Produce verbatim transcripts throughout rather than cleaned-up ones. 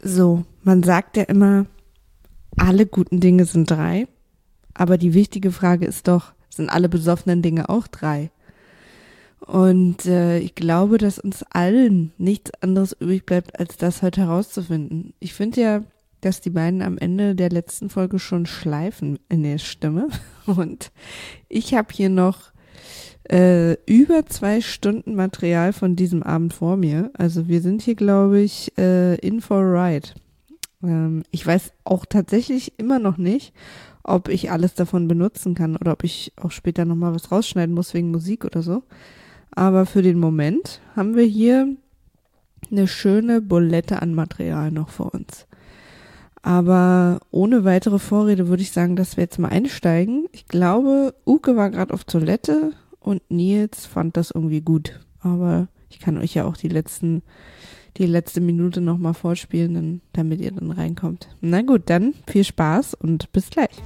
So, man sagt ja immer, alle guten Dinge sind drei, aber die wichtige Frage ist doch, sind alle besoffenen Dinge auch drei? Und äh, ich glaube, dass uns allen nichts anderes übrig bleibt, als das heute herauszufinden. Ich finde ja, dass die beiden am Ende der letzten Folge schon schleifen in der Stimme. Und ich habe hier noch äh, über zwei Stunden Material von diesem Abend vor mir. Also wir sind hier, glaube ich, äh, in for a ride. Ähm, ich weiß auch tatsächlich immer noch nicht, ob ich alles davon benutzen kann oder ob ich auch später nochmal was rausschneiden muss wegen Musik oder so. Aber für den Moment haben wir hier eine schöne Bulette an Material noch vor uns. Aber ohne weitere Vorrede würde ich sagen, dass wir jetzt mal einsteigen. Ich glaube, Uke war gerade auf Toilette und Nils fand das irgendwie gut. Aber ich kann euch ja auch die letzten, die letzte Minute nochmal vorspielen, dann, damit ihr dann reinkommt. Na gut, dann viel Spaß und bis gleich.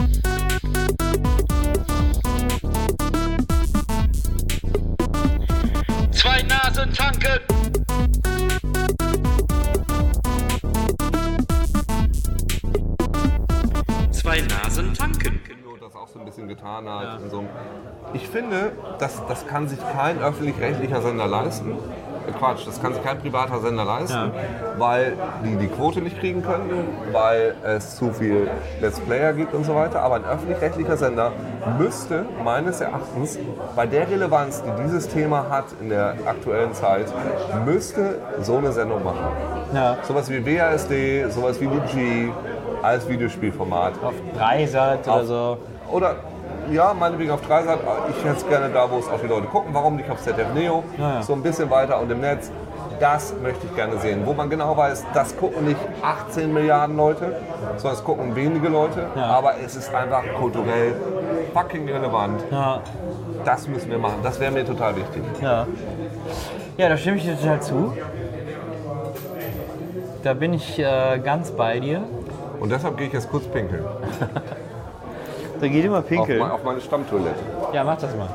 Zwei Nasen tanken! Zwei Nasen tanken. Das auch so ein bisschen getan hat. Ja. So. Ich finde, das, das kann sich kein öffentlich-rechtlicher Sender leisten. Quatsch, das kann sich kein privater Sender leisten, ja. Weil die die Quote nicht kriegen können, weil es zu viel Let's Player gibt und so weiter. Aber ein öffentlich-rechtlicher Sender müsste meines Erachtens bei der Relevanz, die dieses Thema hat in der aktuellen Zeit, müsste so eine Sendung machen. Ja. Sowas wie W A S D, sowas wie die G als Videospielformat. Auf Dreisat oder so. Oder, ja, meinetwegen auf Dreisat. Ich hätte es gerne da, wo es auch die Leute gucken. Warum nicht auf Z D F Neo? Ja, ja. So ein bisschen weiter und im Netz. Das möchte ich gerne sehen. Wo man genau weiß, das gucken nicht achtzehn Milliarden Leute, sondern es gucken wenige Leute. Ja. Aber es ist einfach kulturell fucking relevant. Ja. Das müssen wir machen. Das wäre mir total wichtig. Ja. Ja, da stimme ich dir total zu. Da bin ich äh, ganz bei dir. Und deshalb gehe ich jetzt kurz pinkeln. Da geht immer pinkeln? Auf, auf meine Stammtoilette. Ja, mach das mal.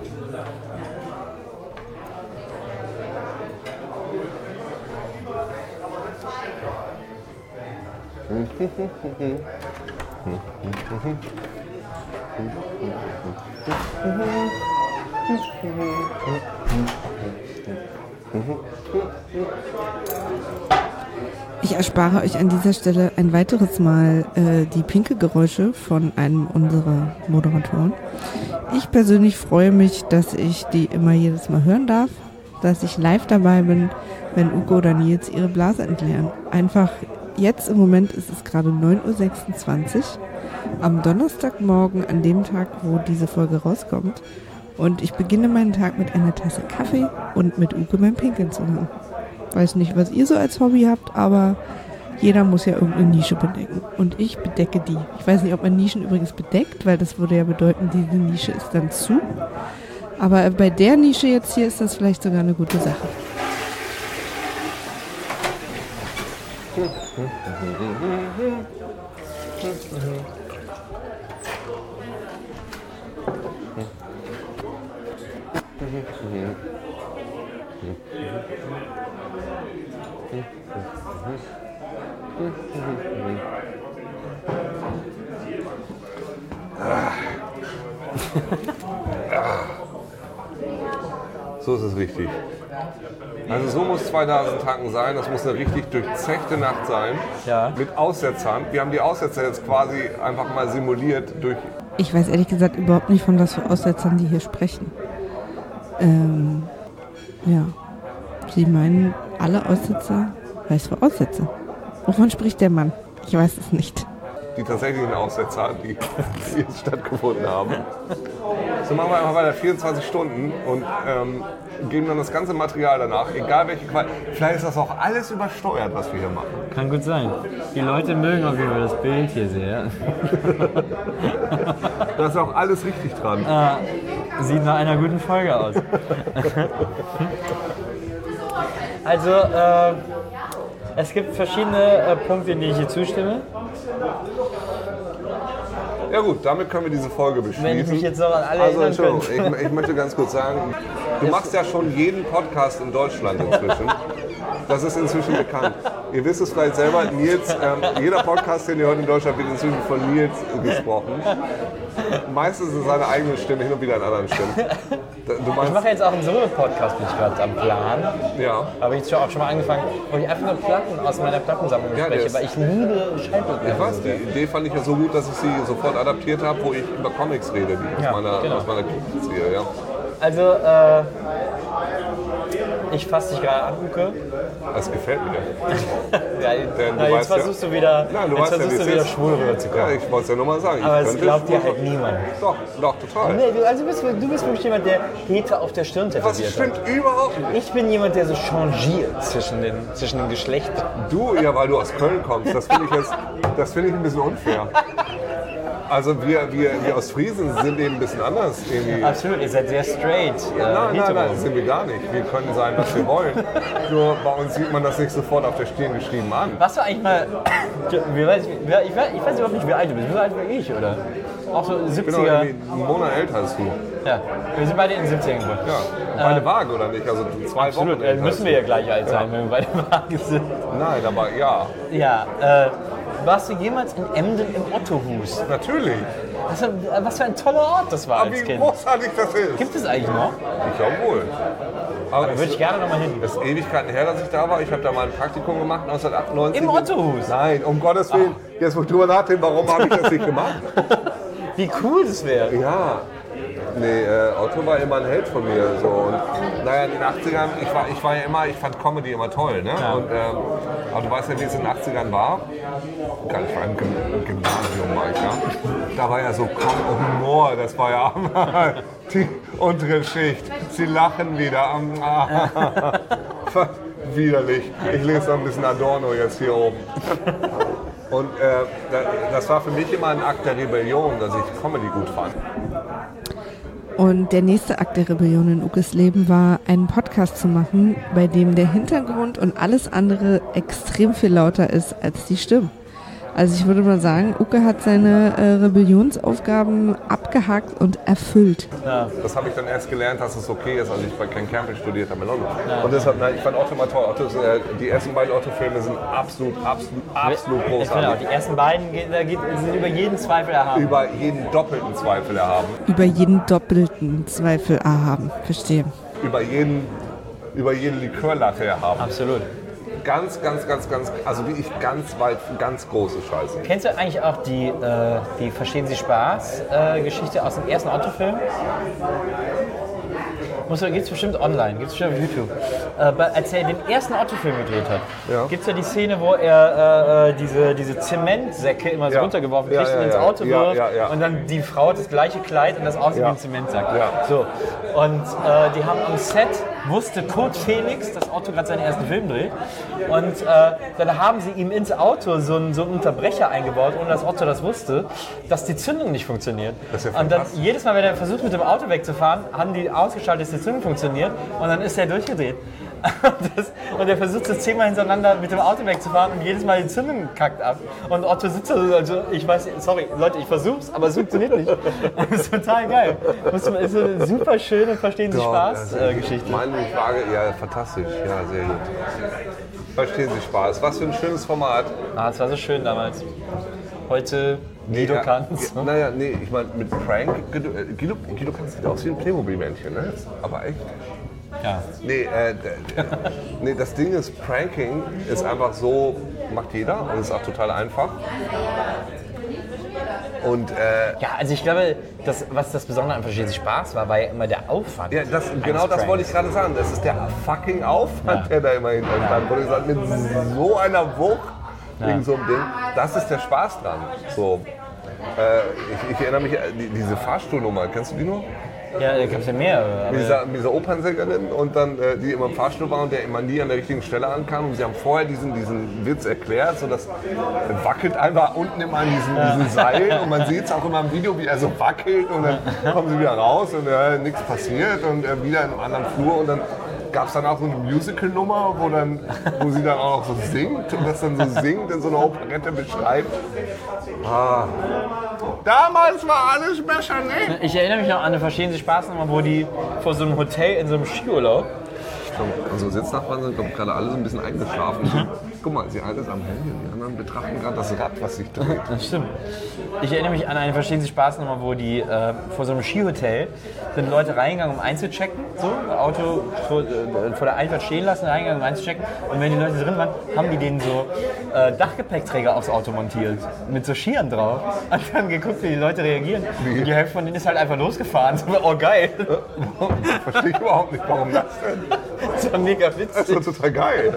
Ich erspare euch an dieser Stelle ein weiteres Mal äh, die Pinkelgeräusche von einem unserer Moderatoren. Ich persönlich freue mich, dass ich die immer jedes Mal hören darf, dass ich live dabei bin, wenn Uke oder Nils ihre Blase entleeren. Einfach jetzt im Moment ist es gerade neun Uhr sechsundzwanzig am Donnerstagmorgen, an dem Tag, wo diese Folge rauskommt. Und ich beginne meinen Tag mit einer Tasse Kaffee und mit Uke beim Pinkeln zu hören. Weiß nicht, was ihr so als Hobby habt, aber jeder muss ja irgendeine Nische bedecken. Und ich bedecke die. Ich weiß nicht, ob man Nischen übrigens bedeckt, weil das würde ja bedeuten, diese Nische ist dann zu. Aber bei der Nische jetzt hier ist das vielleicht sogar eine gute Sache. So ist es richtig. Also so muss zwei Nasen tanken sein. Das muss eine richtig durchzechte Nacht sein. Ja. Mit Aussetzern. Wir haben die Aussetzer jetzt quasi einfach mal simuliert durch... Ich weiß ehrlich gesagt überhaupt nicht, von was für Aussetzern die hier sprechen. Ähm, ja. Sie meinen alle Aussetzer? Was für Aussetzer? Wovon spricht der Mann? Ich weiß es nicht. Die tatsächlichen Aussetzer, die, die jetzt stattgefunden haben. So machen wir einfach weiter vierundzwanzig Stunden und ähm, geben dann das ganze Material danach, egal welche Qualität. Vielleicht ist das auch alles übersteuert, was wir hier machen. Kann gut sein. Die Leute mögen auf jeden Fall das Bild hier sehr. Da ist auch alles richtig dran. Äh, sieht nach einer guten Folge aus. Also, äh, es gibt verschiedene äh, Punkte, in denen ich hier zustimme. Ja gut, damit können wir diese Folge beschließen. Wenn ich mich jetzt noch an alle also, erinnern Entschuldigung, ich, ich möchte ganz kurz sagen, Du machst ja schon jeden Podcast in Deutschland inzwischen. Das ist inzwischen bekannt. Ihr wisst es vielleicht selber, Nils, ähm, jeder Podcast, den ihr heute in Deutschland wird inzwischen von Nils gesprochen. Meistens ist seine eigene Stimme, hin und wieder in anderen Stimmen. Du meinst, Ich mache jetzt auch einen Solo-Podcast, bin ich gerade am Plan. ja. Habe ich auch schon mal angefangen, wo ich einfach nur Platten aus meiner Plattensammlung Ja, der spreche, ist- weil ich liebe Schallplatten. Ich weiß, die Idee fand ich ja so gut, dass ich sie sofort adaptiert habe, wo ich über Comics rede, die ich Ja, aus meiner, genau. aus meiner Kindheit ziehe. Ja. Also, äh, ich fasse dich gerade an, Uke. Das gefällt mir. Ja, Denn du na, jetzt weißt ja- versuchst du wieder, Nein, du jetzt weißt ja, versuchst wie du es wieder ist. schwul rüberzukommen. Ja, ich wollte es ja nur mal sagen. Ich Aber es könnte glaubt dir schwul- halt niemand. Doch, doch, total. Nee, du, also bist, du bist wirklich jemand, der Hete auf der Stirn Was tätowiert stimmt hat. überhaupt nicht. Ich bin jemand, der so changiert zwischen den, zwischen den Geschlechtern. Du, ja, weil du aus Köln kommst, das finde ich jetzt, das finde ich ein bisschen unfair. Also wir, wir, wir aus Friesen sind eben ein bisschen anders irgendwie. Absolut, ihr seid sehr straight. Äh, Nein, nein, hetero. nein, das sind wir gar nicht. Wir können sein, was wir wollen. Nur bei uns sieht man das nicht sofort auf der Stirn geschrieben an. Warst du eigentlich mal, wie weiß ich, ich, weiß, ich weiß überhaupt nicht, wie alt du bist. Wie alt bin ich, oder? Auch so Ich bin noch siebziger. irgendwie einen Monat älter als du. Ja, wir sind beide in den siebzigern geboren. Ja, meine Waage oder nicht? Also zwei Absolut, Wochen äh, älter müssen als wir ja du. gleich alt sein, wenn wir beide Waage sind. Nein, aber ja, Ja, äh, warst du jemals in Emden im Ottohus? natürlich. Was, was für ein toller Ort das war Aber als wie Kind. großartig das ist. Gibt es eigentlich noch? Ich glaube wohl. Aber Da es würde ich gerne nochmal hin. ist Ewigkeiten her, dass ich da war. Ich habe da mal ein Praktikum gemacht, neunzehnhundertachtundneunzig. Im Ottohus? Nein, um Gottes Willen. Jetzt muss ich drüber nachdenken, warum habe ich das nicht gemacht? Wie cool das wäre. Ja. Nee, äh, Otto war immer ein Held von mir. So. Und, naja, in den achtzigern, ich war, ich war ja immer, ich fand Comedy immer toll. Ne? Und, ähm, aber du weißt ja, wie es in den achtzigern war. Gar nicht, ich war im Gym- im Gymnasium, war ich, ja. Da war ja so Com- Humor, das war ja die untere Schicht. Sie lachen wieder. Widerlich. Ich lese noch ein bisschen Adorno jetzt hier oben. Und äh, das war für mich immer ein Akt der Rebellion, dass ich Comedy gut fand. Und der nächste Akt der Rebellion in Ukes Leben war, einen Podcast zu machen, bei dem der Hintergrund und alles andere extrem viel lauter ist als die Stimmen. Also ich würde mal sagen, Uke hat seine äh, Rebellionsaufgaben abgehakt und erfüllt. Das habe ich dann erst gelernt, dass es okay ist, als ich bei Ken Campbell studiert habe in London. Und deshalb, nein, ich fand Otto mal toll. Otto, ist, äh, die ersten beiden Otto-Filme sind absolut, absolut, absolut Ich finde auch, großartig. die ersten beiden geht, da geht, sind über jeden Zweifel erhaben. Über jeden doppelten Zweifel erhaben. Über jeden doppelten Zweifel erhaben. Verstehe. Über jeden, über jeden Likörlatte erhaben. Absolut. Ganz, ganz, ganz, ganz, also wie ich ganz weit, ganz große Scheiße. Kennst du eigentlich auch die, äh, die Verstehen Sie Spaß-Geschichte aus dem ersten Otto-Film? Gibt es bestimmt online, gibt es bestimmt auf YouTube. Äh, bei- als er den ersten Otto-Film gedreht hat, Ja. gibt es ja die Szene, wo er äh, diese, diese Zementsäcke immer so Ja. runtergeworfen Ja, kriegt ja, und ins ja. Auto Ja, wirft ja, ja. und dann die Frau hat das gleiche Kleid und das aussieht Ja. wie ein Zementsack. Ja. So. Und äh, die haben am Set, wusste Kurt Felix, dass Otto gerade seinen ersten Film dreht. Und äh, dann haben sie ihm ins Auto so einen, so einen Unterbrecher eingebaut, ohne dass Otto das wusste, dass die Zündung nicht funktioniert. Das ist ja und dann fantastisch. jedes Mal, wenn er versucht mit dem Auto wegzufahren, haben die ausgeschaltet, dass die Zündung funktioniert und dann ist er durchgedreht. Das, und er versucht es zehnmal hintereinander mit dem Auto wegzufahren und jedes Mal die Zündung kackt ab. Und Otto sitzt da so, also ich weiß, sorry, Leute, ich versuch's, aber es funktioniert nicht. Das ist total geil. Das ist so eine super schöne, verstehen Sie Spaß-Geschichte. Meine Frage, ja, fantastisch. Ja, sehr gut. Verstehen Sie Spaß. Was für ein schönes Format. Ah, das war so schön damals. Heute Guido ja, Kanz. Ja, naja, nee, ich meine, mit Prank, Guido, äh, Guido, Guido Kanz sieht aus wie ein Playmobil-Männchen, ne? Aber echt. Ja. Nee, äh, d- d- nee, das Ding ist, Pranking ist einfach so, macht jeder und ist auch total einfach. Und äh, Ja, also ich glaube, das, was das Besondere an Verstehen Sie Spaß war, war ja immer der Aufwand. ja, das, genau das Pranks. wollte ich gerade sagen. Das ist der fucking Aufwand, Ja. der da immer hinter stand. Wo ich gesagt, mit so einer Wucht wegen so einem Ding, das ist der Spaß dran. So, äh, ich, ich erinnere mich, an die, diese Fahrstuhlnummer, kennst du die noch? Ja, da gab es ja mehrere. Mit Aber dieser, mit dieser Opernsängerin und dann, äh, die immer im Fahrstuhl war und der immer nie an der richtigen Stelle ankam. Und sie haben vorher diesen, diesen Witz erklärt, so dass er wackelt einfach unten immer an diesen, diesen Seilen und man sieht es auch immer im Video, wie er so wackelt und dann kommen sie wieder raus und äh, nichts passiert und äh, wieder in einem anderen Flur und dann gab es dann auch so eine Musical-Nummer, wo, dann, wo sie dann auch noch so singt und das dann so singt in so einer Operette beschreibt? Ah. Damals war alles besser, ne? Ich erinnere mich noch an eine Verstehen Sie Spaß Nummer, wo die vor so einem Hotel in so einem Skiurlaub. Unsere Sitznachbarn sind, glaube ich, gerade alle so ein bisschen eingeschlafen. Mhm. Guck mal, sie alles am Handy und die anderen betrachten gerade das Rad, was sich dreht. Das stimmt. Ich erinnere mich an eine Verstehen Sie Spaß Nummer, wo die äh, vor so einem Skihotel sind Leute reingegangen, um einzuchecken. So, Auto vor, äh, vor der Einfahrt stehen lassen, reingegangen, um einzuchecken. Und wenn die Leute drin waren, haben die denen so äh, Dachgepäckträger aufs Auto montiert. Mit so Skiern drauf. Und dann geguckt, wie die Leute reagieren. Und die Hälfte von denen ist halt einfach losgefahren. So, oh geil. Verstehe ich überhaupt nicht, warum das denn? Das war mega witzig. Das ist total geil.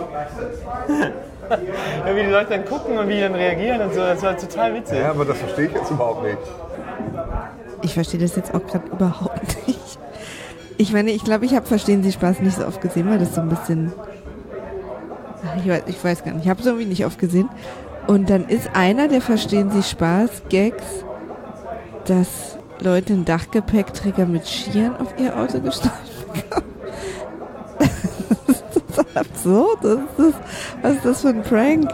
Ja, wie die Leute dann gucken und wie die dann reagieren und so, das war total witzig. Ja, aber das verstehe ich jetzt überhaupt nicht. Ich verstehe das jetzt auch gerade überhaupt nicht. Ich meine, ich glaube, ich habe Verstehen Sie Spaß nicht so oft gesehen, weil das so ein bisschen... Ich weiß, ich weiß gar nicht, ich habe es irgendwie nicht oft gesehen. Und dann ist einer der Verstehen Sie Spaß Gags, dass Leute einen Dachgepäckträger mit Skiern auf ihr Auto gestellt bekommen. Das ist absurd. Das ist das, was ist das für ein Prank?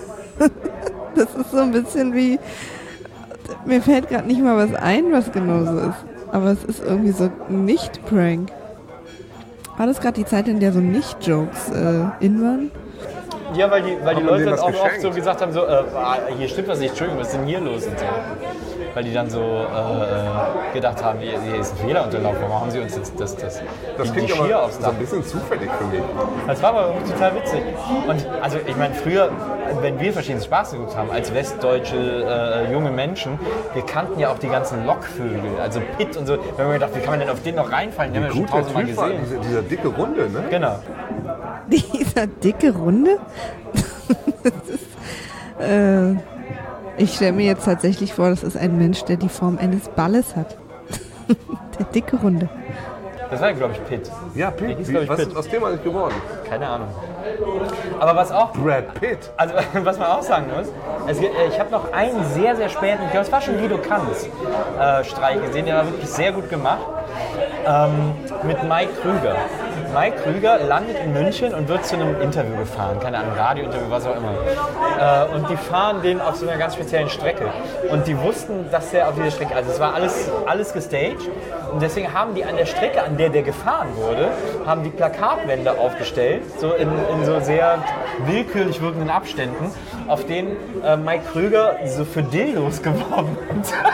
Das ist so ein bisschen wie, mir fällt gerade nicht mal was ein, was genau so ist. Aber es ist irgendwie so nicht Prank. War das gerade die Zeit, in der so Nicht-Jokes äh, in waren? Ja, weil die, weil die Haben Leute denen dann das auch oft geschenkt? so gesagt haben, so, äh, ah, hier stimmt was nicht, Entschuldigung, was ist denn hier los? Und so. Weil die dann so äh, gedacht haben, hier, hier ist ein Fehler unterlaufen, warum haben sie uns jetzt das, das, Das die, klingt die Skier aber aufs so Dach? ein bisschen zufällig für mich. Das war aber total witzig. Und also ich meine, früher, wenn wir verschiedene Spaß geguckt haben, als westdeutsche äh, junge Menschen, wir kannten ja auch die ganzen Lockvögel, also Pitt und so. Wir haben mir gedacht, wie kann man denn auf den noch reinfallen? Den haben wir schon Gut, der tausendmal Typ war gesehen. dieser, dieser dicke Runde, ne? Genau. Dieser dicke Runde? Das ist, äh, ich stelle mir jetzt tatsächlich vor, das ist ein Mensch, der die Form eines Balles hat. Der dicke Runde. Das war, glaube ich, Pitt. Ja, Pitt. hieß, Wie, glaub ich, was Pitt. ist aus dem eigentlich geworden? Keine Ahnung. Aber was auch, Brad Pitt. also was man auch sagen muss, es, gibt- ich habe noch einen sehr, sehr späten, ich glaube, es war schon Guido Kanz äh, Streich gesehen, der war wirklich sehr gut gemacht, ähm, mit Mike Krüger. Mike Krüger landet in München und wird zu einem Interview gefahren, keine Ahnung, Radiointerview, was auch immer. Äh, und die fahren den auf so einer ganz speziellen Strecke. Und die wussten, dass der auf dieser Strecke, also es war alles, alles gestaged. Und deswegen haben die an der Strecke, an der der gefahren wurde, haben die Plakatwände aufgestellt, so in, in so sehr willkürlich wirkenden Abständen, auf denen äh, Mike Krüger so für Dildos geworben hat.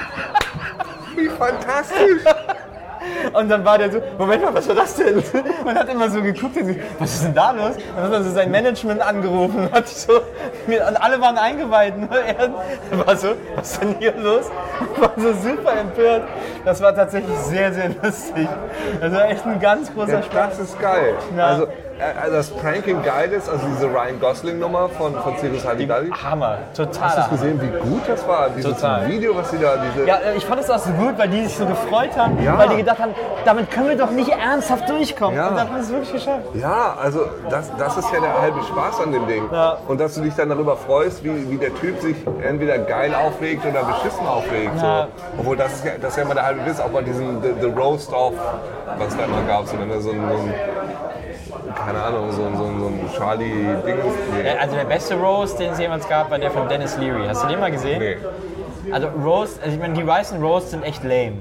Wie fantastisch. Und dann war der so, Moment mal, was war das denn? Man hat immer so geguckt, und so, was ist denn da los? Und dann hat er so sein Management angerufen und, hat so, und alle waren eingeweiht. Nur er war so, was ist denn hier los? Und war so super empört. Das war tatsächlich sehr, sehr lustig. Das war echt ein ganz großer Ja, Spaß. das ist geil. Ja. Also, äh, also das Pranking geil ist, also diese Ryan Gosling-Nummer von, von Circus Halligalli. Hammer, total. Hast du Hammer. gesehen, wie gut das war? Dieses Total. Video, was sie da, diese... Ja, äh, ich fand es auch so gut, weil die sich so gefreut haben, Ja. weil die gedacht haben, damit können wir doch nicht ernsthaft durchkommen. Ja. Und dann haben sie es wirklich geschafft. Ja, also das, das ist ja der halbe Spaß an dem Ding. Ja. Und dass du dich dann darüber freust, wie, wie der Typ sich entweder geil aufregt oder beschissen aufregt. Ja. So. Obwohl das ist, ja, das ist ja immer der halbe Witz, auch bei diesem The, the Roast of, was es da immer gab, so, wenn er so ein, so ein keine Ahnung, so, ein- so, ein- so ein Charlie-Ding. Nee. Äh, Also der beste Roast, den es jemals gab, war der von Dennis Leary. Hast du den mal gesehen? nee. Also Roast, also ich meine, die weißen Roasts sind echt lame.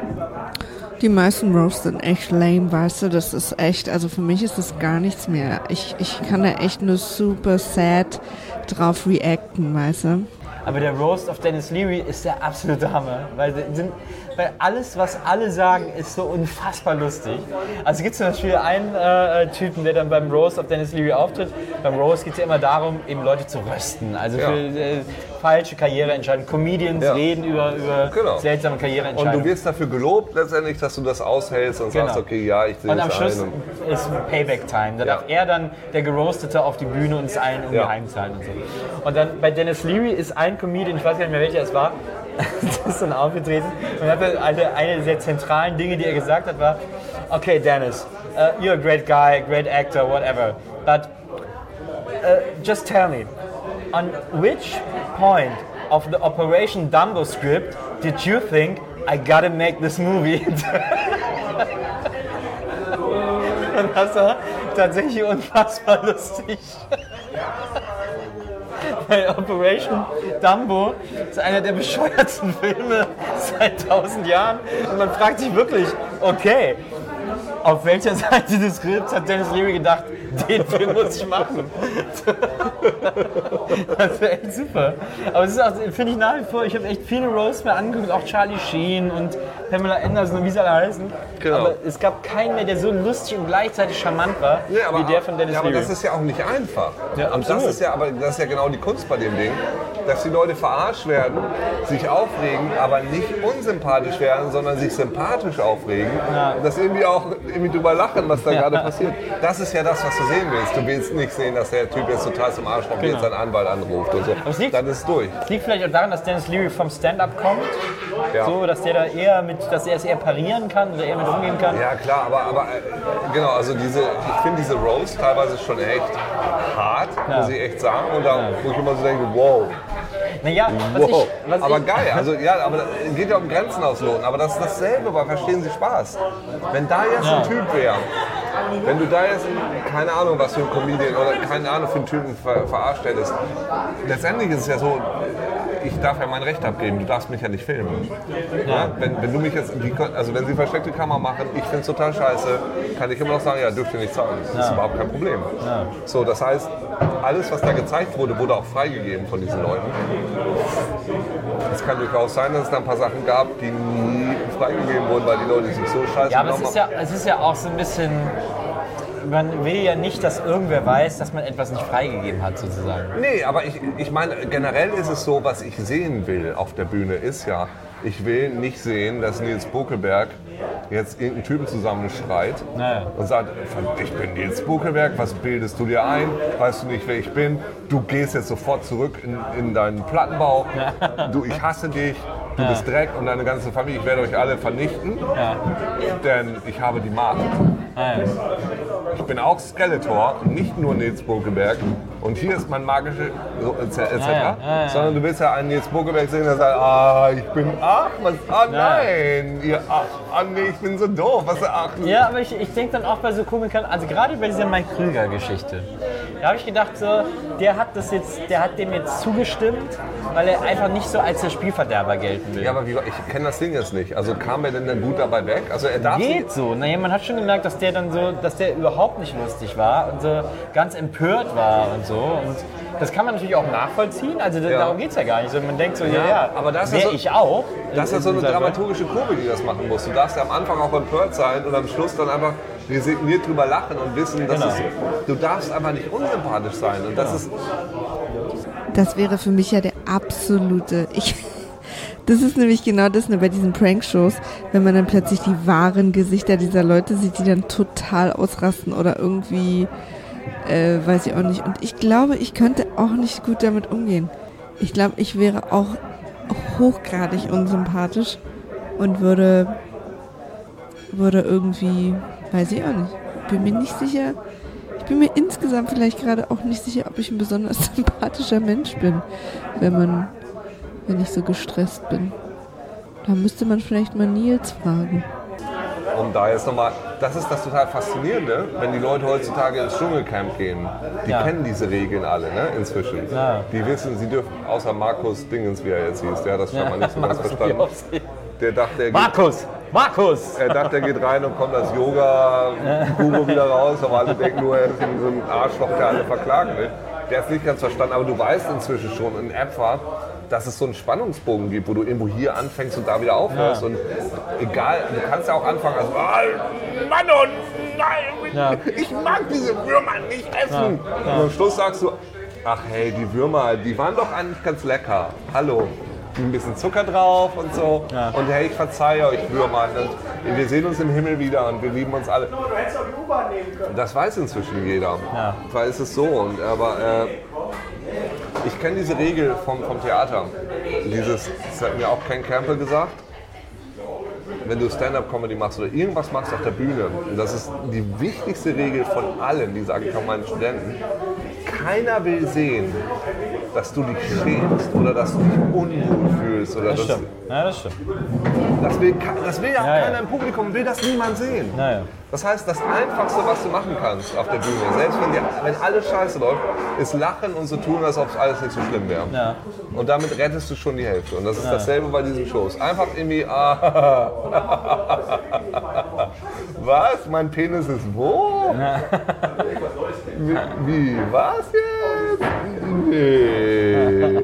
Die meisten Roasts sind echt lame, weißt du, das ist echt, also für mich ist das gar nichts mehr. Ich, ich kann da echt nur super sad drauf reacten, weißt du. Aber der Roast of Dennis Leary ist der absolute Hammer. Weil, die sind, weil alles, was alle sagen, ist so unfassbar lustig. Also es gibt zum Beispiel einen äh, Typen, der dann beim Roast of Dennis Leary auftritt. Beim Roast geht es ja immer darum, eben Leute zu rösten. Also Ja. für äh, falsche Karriereentscheidungen. Comedians Ja. reden über, über Genau. seltsame Und Karriereentscheidungen. du wirst dafür gelobt letztendlich, dass du das aushältst und Genau. sagst, okay, ja, ich sehe Und am das Schluss ein. Und ist Payback-Time. Da Ja. darf er dann, der Geroastete, auf die Bühne und es allen irgendwie Ja. heimzahlen und so. Und dann bei Dennis Leary ist ein Comedian, ich weiß gar nicht mehr welcher es war, der ist dann aufgetreten und hatte eine, eine der zentralen Dinge, die er gesagt hat, war, okay Dennis, uh, you're a great guy, great actor, whatever, but uh, just tell me, on which point of the Operation Dumbo script did you think I gotta make this movie? Und das war tatsächlich unfassbar lustig. Weil Operation Dumbo ist einer der bescheuertsten Filme seit tausend Jahren. Und man fragt sich wirklich, okay, auf welcher Seite des Skripts hat Denis Leary gedacht, den Film muss ich machen? Das wäre echt super. Aber es ist auch, finde ich nach wie vor, ich habe echt viele Roasts mir angeguckt, auch Charlie Sheen und Pamela Anderson und wie sie alle heißen. Genau. Aber es gab keinen mehr, der so lustig und gleichzeitig charmant war, Nee, aber, wie der von Denis ja, aber Leary. das ist ja auch nicht einfach. Ja, und das absolut. ist ja, aber das ist ja genau die Kunst bei dem Ding, dass die Leute verarscht werden, sich aufregen, aber nicht unsympathisch werden, sondern sich sympathisch aufregen. Ja. Und das irgendwie auch irgendwie drüber lachen, was da Ja. gerade passiert. Das ist ja das, was du sehen willst. Du willst nicht sehen, dass der Typ jetzt total zum Arschloch geht, Genau. seinen Anwalt anruft und so. es liegt- Dann ist es durch. Es liegt vielleicht auch daran, dass Denis Leary vom Stand-Up kommt, Ja. so, dass der da eher mit, dass er es eher parieren kann oder eher mit umgehen kann. Ja klar, aber, aber äh, genau, also diese, ich finde diese Roast teilweise schon echt hart, Ja. muss ich echt sagen. Und da, wo ich immer so denke, wow, Naja, was wow. ich, was aber ich, geil, also ja, aber es geht ja um Grenzen ausloten. Aber das ist dasselbe bei Verstehen Sie Spaß. Wenn da jetzt Ja. ein Typ wäre, wenn du da jetzt, keine Ahnung, was für ein Comedian oder keine Ahnung, für einen Typen ver verarscht hättest, letztendlich ist es ja so, ich darf ja mein Recht abgeben, du darfst mich ja nicht filmen. Ja. Wenn, wenn du mich jetzt, also wenn sie versteckte Kamera machen, ich finde es total scheiße, kann ich immer noch sagen, ja, dürft ihr nicht zeigen. Das ist überhaupt kein Problem. Ja. So, das heißt, alles, was da gezeigt wurde, wurde auch freigegeben von diesen Leuten. Es kann durchaus sein, dass es da ein paar Sachen gab, die nie freigegeben wurden, weil die Leute sich so scheiße ja, aber es genommen ist ja, es ist ja auch so ein bisschen, man will ja nicht, dass irgendwer weiß, dass man etwas nicht freigegeben hat, sozusagen. Nee, aber ich, ich meine, generell ist es so, was ich sehen will auf der Bühne, ist ja, ich will nicht sehen, dass Nils Bokelberg jetzt irgendeinen Typen zusammenschreit Naja. und sagt, ich bin Nils Bokelberg, was bildest du dir ein, weißt du nicht, wer ich bin, du gehst jetzt sofort zurück in, in deinen Plattenbau, du, ich hasse dich, du Ja. bist Dreck und deine ganze Familie, ich werde euch alle vernichten, Ja. denn ich habe die Macht. Nein. Ich bin auch Skeletor, nicht nur Nils Bokelberg. Und hier ist mein magische so, et cetera. Ja, ja, ja, ja. Sondern du willst ja einen Nils Bokelberg sehen, der sagt, ah, ich bin, ach, was, ah, Ja. nein, ihr, ach, ah, nee, ich bin so doof, was, ach. Ja, aber ich, ich denke dann auch bei so Komikern, also gerade bei dieser Mike Krüger-Geschichte, da habe ich gedacht, so, der hat das jetzt, der hat dem jetzt zugestimmt, weil er einfach nicht so als der Spielverderber gelten will. Ja, aber wie, ich kenne das Ding jetzt nicht. Also kam er denn dann gut dabei weg? Also er darf Geht so. Naja, man hat schon gemerkt, dass der dann so, dass der überhaupt nicht lustig war und so ganz empört war und so. Und das kann man natürlich auch nachvollziehen. Also da- Ja. darum geht es ja gar nicht. So, man denkt so, ja, ja, aber das ist wär ja so- ich auch. Das in- ist so in eine dieser dramaturgische Kurve, die das machen muss. Du darfst ja am Anfang auch empört sein und am Schluss dann einfach resigniert drüber lachen und wissen, dass Genau. es, du darfst einfach nicht unsympathisch sein. Und das ist, Das wäre für mich ja der absolute. Ich, das ist nämlich genau das ne, bei diesen Prankshows, wenn man dann plötzlich die wahren Gesichter dieser Leute sieht, die dann total ausrasten oder irgendwie, äh, weiß ich auch nicht. Und ich glaube, ich könnte auch nicht gut damit umgehen. Ich glaube, ich wäre auch hochgradig unsympathisch und würde, würde irgendwie, weiß ich auch nicht, bin mir nicht sicher. Ich bin mir insgesamt vielleicht gerade auch nicht sicher, ob ich ein besonders sympathischer Mensch bin, wenn man, wenn ich so gestresst bin. Da müsste man vielleicht mal Nils fragen. um da jetzt nochmal, das ist das total Faszinierende, wenn die Leute heutzutage ins Dschungelcamp gehen. Die Ja. kennen diese Regeln alle, ne, inzwischen. Ja. Die wissen, sie dürfen, außer Markus Dingens, wie er jetzt hieß, der hat das schon mal nicht so ganz Markus verstanden. Biowski. Der dachte, er geht, Markus! Markus! er dachte, er geht rein und kommt als Yoga-Guru wieder raus, aber alle denken nur, er ist so ein Arschloch, der alle verklagen will. Der hat es nicht ganz verstanden, aber du weißt inzwischen schon in etwa, dass es so einen Spannungsbogen gibt, wo du irgendwo hier anfängst und da wieder aufhörst. Ja. Und egal, du kannst ja auch anfangen, also, ah, Mann, oh nein, Ja. ich mag diese Würmer nicht essen. Ja. Und am Schluss sagst du, ach hey, die Würmer, die waren doch eigentlich ganz lecker. Hallo. Ein bisschen Zucker drauf und so. Ja. Und Und hey, ich verzeihe euch Würmer. Und wir sehen uns im Himmel wieder und wir lieben uns alle. Das weiß inzwischen jeder. Ja. Weil es ist so. Und, aber äh, ich kenne diese Regel vom, vom Theater. Dieses, das hat mir auch Ken Campbell gesagt. Wenn du Stand-Up-Comedy machst oder irgendwas machst auf der Bühne, und das ist die wichtigste Regel von allen, die sage ich auch meinen Studenten, keiner will sehen, dass du dich schämst oder dass du dich unwohl fühlst. Oder Das dass, stimmt. Ja, das stimmt. das, will, ke- das will ja auch Ja, ja. keiner im Publikum, will das niemand sehen. Naja. Das heißt, das Einfachste, was du machen kannst auf der Bühne, selbst wenn, dir, wenn alles scheiße läuft, ist lachen und so tun, als ob es alles nicht so schlimm wäre. Ja. Und damit rettest du schon die Hälfte. Und das ist dasselbe bei diesen Shows. Einfach irgendwie, ah, was? Mein Penis ist wo? Wie, wie, was jetzt? Nee.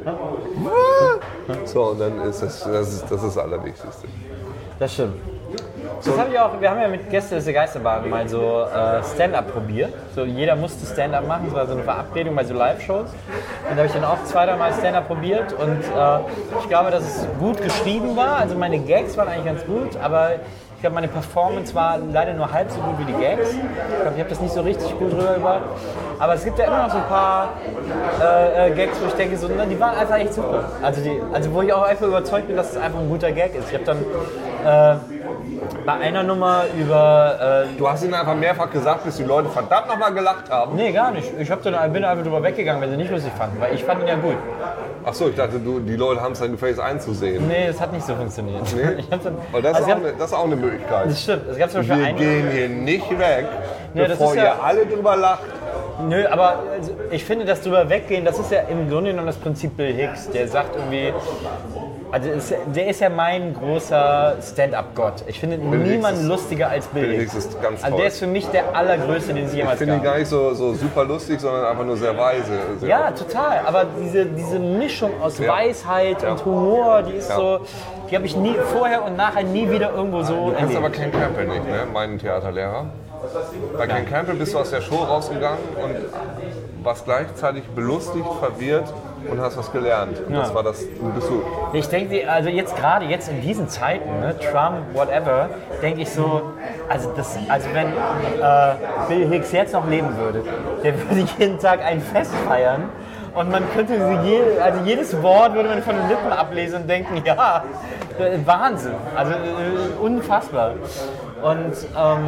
Was? So, und dann ist das, das ist das, ist das Allerwichtigste. Das stimmt. Das hab ich auch, wir haben ja mit Gäste des Geisterbahn mal so äh, Stand-up probiert. So, jeder musste Stand-up machen, das war so eine Verabredung bei so Live-Shows. Und da habe ich dann auch zwei, drei Mal Stand-up probiert und äh, ich glaube, dass es gut geschrieben war. Also meine Gags waren eigentlich ganz gut, aber ich glaube, meine Performance war leider nur halb so gut wie die Gags. Ich glaube, ich habe das nicht so richtig gut rübergebracht. Aber es gibt ja immer noch so ein paar äh, äh, Gags, wo ich denke, so, na, die waren einfach echt super. Also, die, also wo ich auch einfach überzeugt bin, dass es einfach ein guter Gag ist. Ich habe dann äh, bei einer Nummer über... Äh, Du hast ihnen einfach mehrfach gesagt, bis die Leute verdammt nochmal gelacht haben. nee, gar nicht. Ich hab dann, bin einfach drüber weggegangen, wenn sie nicht lustig fanden. Weil ich fand ihn ja gut. Achso, ich dachte, du, die Leute haben es dann gefälligst einzusehen. Nee, das hat nicht so funktioniert. Nee? Ich hab dann, Weil das, also ist es auch gab- eine, das ist auch eine Möglichkeit. das stimmt. Es gab zum Beispiel Wir einen... gehen hier nicht weg, Ja, das bevor ist ja- ihr alle drüber lacht. Nö, aber also, ich finde, das drüber weggehen, das ist ja im Grunde genommen das Prinzip Bill Hicks. Der sagt irgendwie, also ist, der ist ja mein großer Stand-up-Gott. Ich finde Hicks niemand ist- lustiger als Bill, Bill Hicks. Hicks ist ganz Also toll. der ist für mich der allergrößte, den es Ich jemals finde ihn gab. gar nicht so, so super lustig, sondern einfach nur sehr weise. Sehr Ja, total. Aber diese, diese Mischung aus Ja. Weisheit Ja. und Humor, die ist Ja. so, die habe ich nie vorher und nachher nie wieder irgendwo so Du kannst erlebt. aber Ken Campbell nicht, ne? Meinen Theaterlehrer. Bei Ken Campbell bist du aus der Show rausgegangen und warst gleichzeitig belustigt, verwirrt und hast was gelernt. Und das Ja. war das, du bist so, Ich denke, also jetzt gerade jetzt in diesen Zeiten, ne, Trump, whatever, denke ich so, also, das, also wenn äh, Bill Hicks jetzt noch leben würde, der würde jeden Tag ein Fest feiern und man könnte sie je, also jedes Wort würde man von den Lippen ablesen und denken, ja, äh, Wahnsinn, also äh, unfassbar. Und ähm,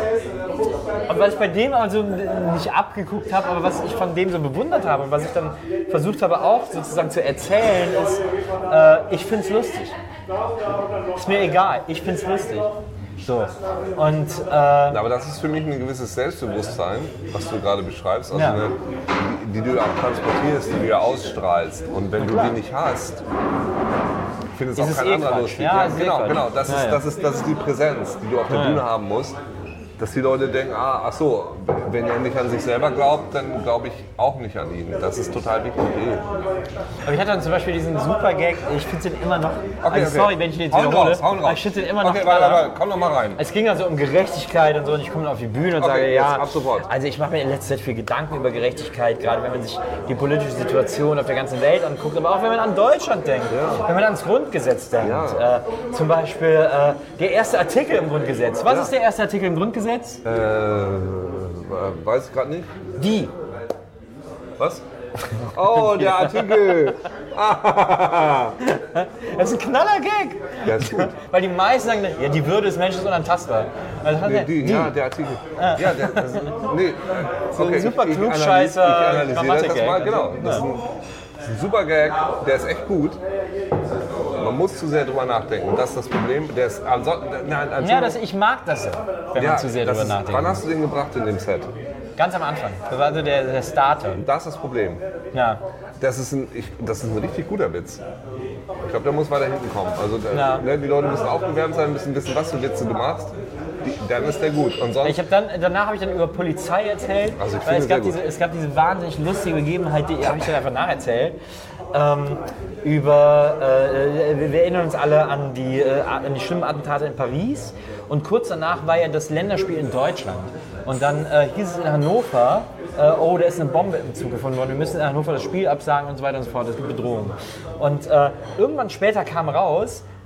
und was ich bei dem also nicht abgeguckt habe, aber was ich von dem so bewundert habe und was ich dann versucht habe auch sozusagen zu erzählen, ist, äh, ich finde es lustig. Ist mir egal, ich finde es lustig. So. Und äh, aber das ist für mich ein gewisses Selbstbewusstsein, was du gerade beschreibst, also Ja. eine, die, die du auch transportierst, die du ja ausstrahlst. Und wenn du die nicht hast, findet es Ist auch es kein eh anderer Quatsch. lustig. Ja, ist eh genau, Quatsch. genau. Das, Ja, ist, ja. das, ist, das ist die Präsenz, die du auf der Ja, Bühne ja. haben musst. Dass die Leute denken, ah, ach so, wenn er nicht an sich selber glaubt, dann glaube ich auch nicht an ihn. Das ist total wichtig. Eh. aber ich hatte dann zum Beispiel diesen super Gag, ich finde den immer noch, Okay, also okay. sorry, wenn ich den jetzt Hauen wiederhole, raus, hauen raus. aber ich finde den immer noch Okay, warte, knaller. warte, komm noch mal rein. Es ging also um Gerechtigkeit und so und ich komme dann auf die Bühne und Okay, sage, jetzt, ja, ab sofort. also ich mache mir in letzter Zeit viel Gedanken über Gerechtigkeit, gerade wenn man sich die politische Situation auf der ganzen Welt anguckt, aber auch wenn man an Deutschland denkt, wenn man ans Grundgesetz denkt. Ja. Äh, zum Beispiel äh, der erste Artikel im Grundgesetz. Was Ja. ist der erste Artikel im Grundgesetz? Äh, weiß ich gerade nicht. Die. Was? Oh, der Artikel. Das ist ein knaller Gag. Der ist gut. Weil die meisten sagen, ja, die Würde des Menschen ist unantastbar. Also hat Nee, er- die, die. Ja, der Artikel. Ja, der, das, nee. So ein super ich, ich, analyse- Klugscheißer ich analysiere das Grammatik-Gag. mal. Genau. Das ist, ein, das ist ein super Gag, der ist echt gut. Man muss zu sehr drüber nachdenken. Das ist das Problem. Der ist ansonsten. Nein, Ja, das, ich mag das, ja, wenn man zu sehr das drüber ist, nachdenkt. wann hast du den gebracht in dem Set? Ganz am Anfang. Das war also der, der Starter. Das ist das Problem. Ja. Das ist ein, ich, das ist ein richtig guter Witz. Ich glaube, der muss weiter hinten kommen. Also, der, Ja. ne, die Leute müssen aufgewärmt sein, müssen wissen, was für Witze du machst. Die, dann ist der gut. Und sonst, Ich habe dann, danach habe ich dann über Polizei erzählt, Also ich weil finde es gab, sehr gut. diese, es gab diese wahnsinnig lustige Begebenheit, die habe ich dann einfach nacherzählt. Ähm, über, äh, wir wir erinnern uns alle an die, äh, an die schlimmen Attentate in Paris und kurz danach war ja das Länderspiel in Deutschland. Und dann äh, hieß es in Hannover, äh, oh, da ist eine Bombe im Zug gefunden worden, wir müssen in Hannover das Spiel absagen und so weiter und so fort, es gibt Bedrohungen. Und äh, irgendwann später kam raus,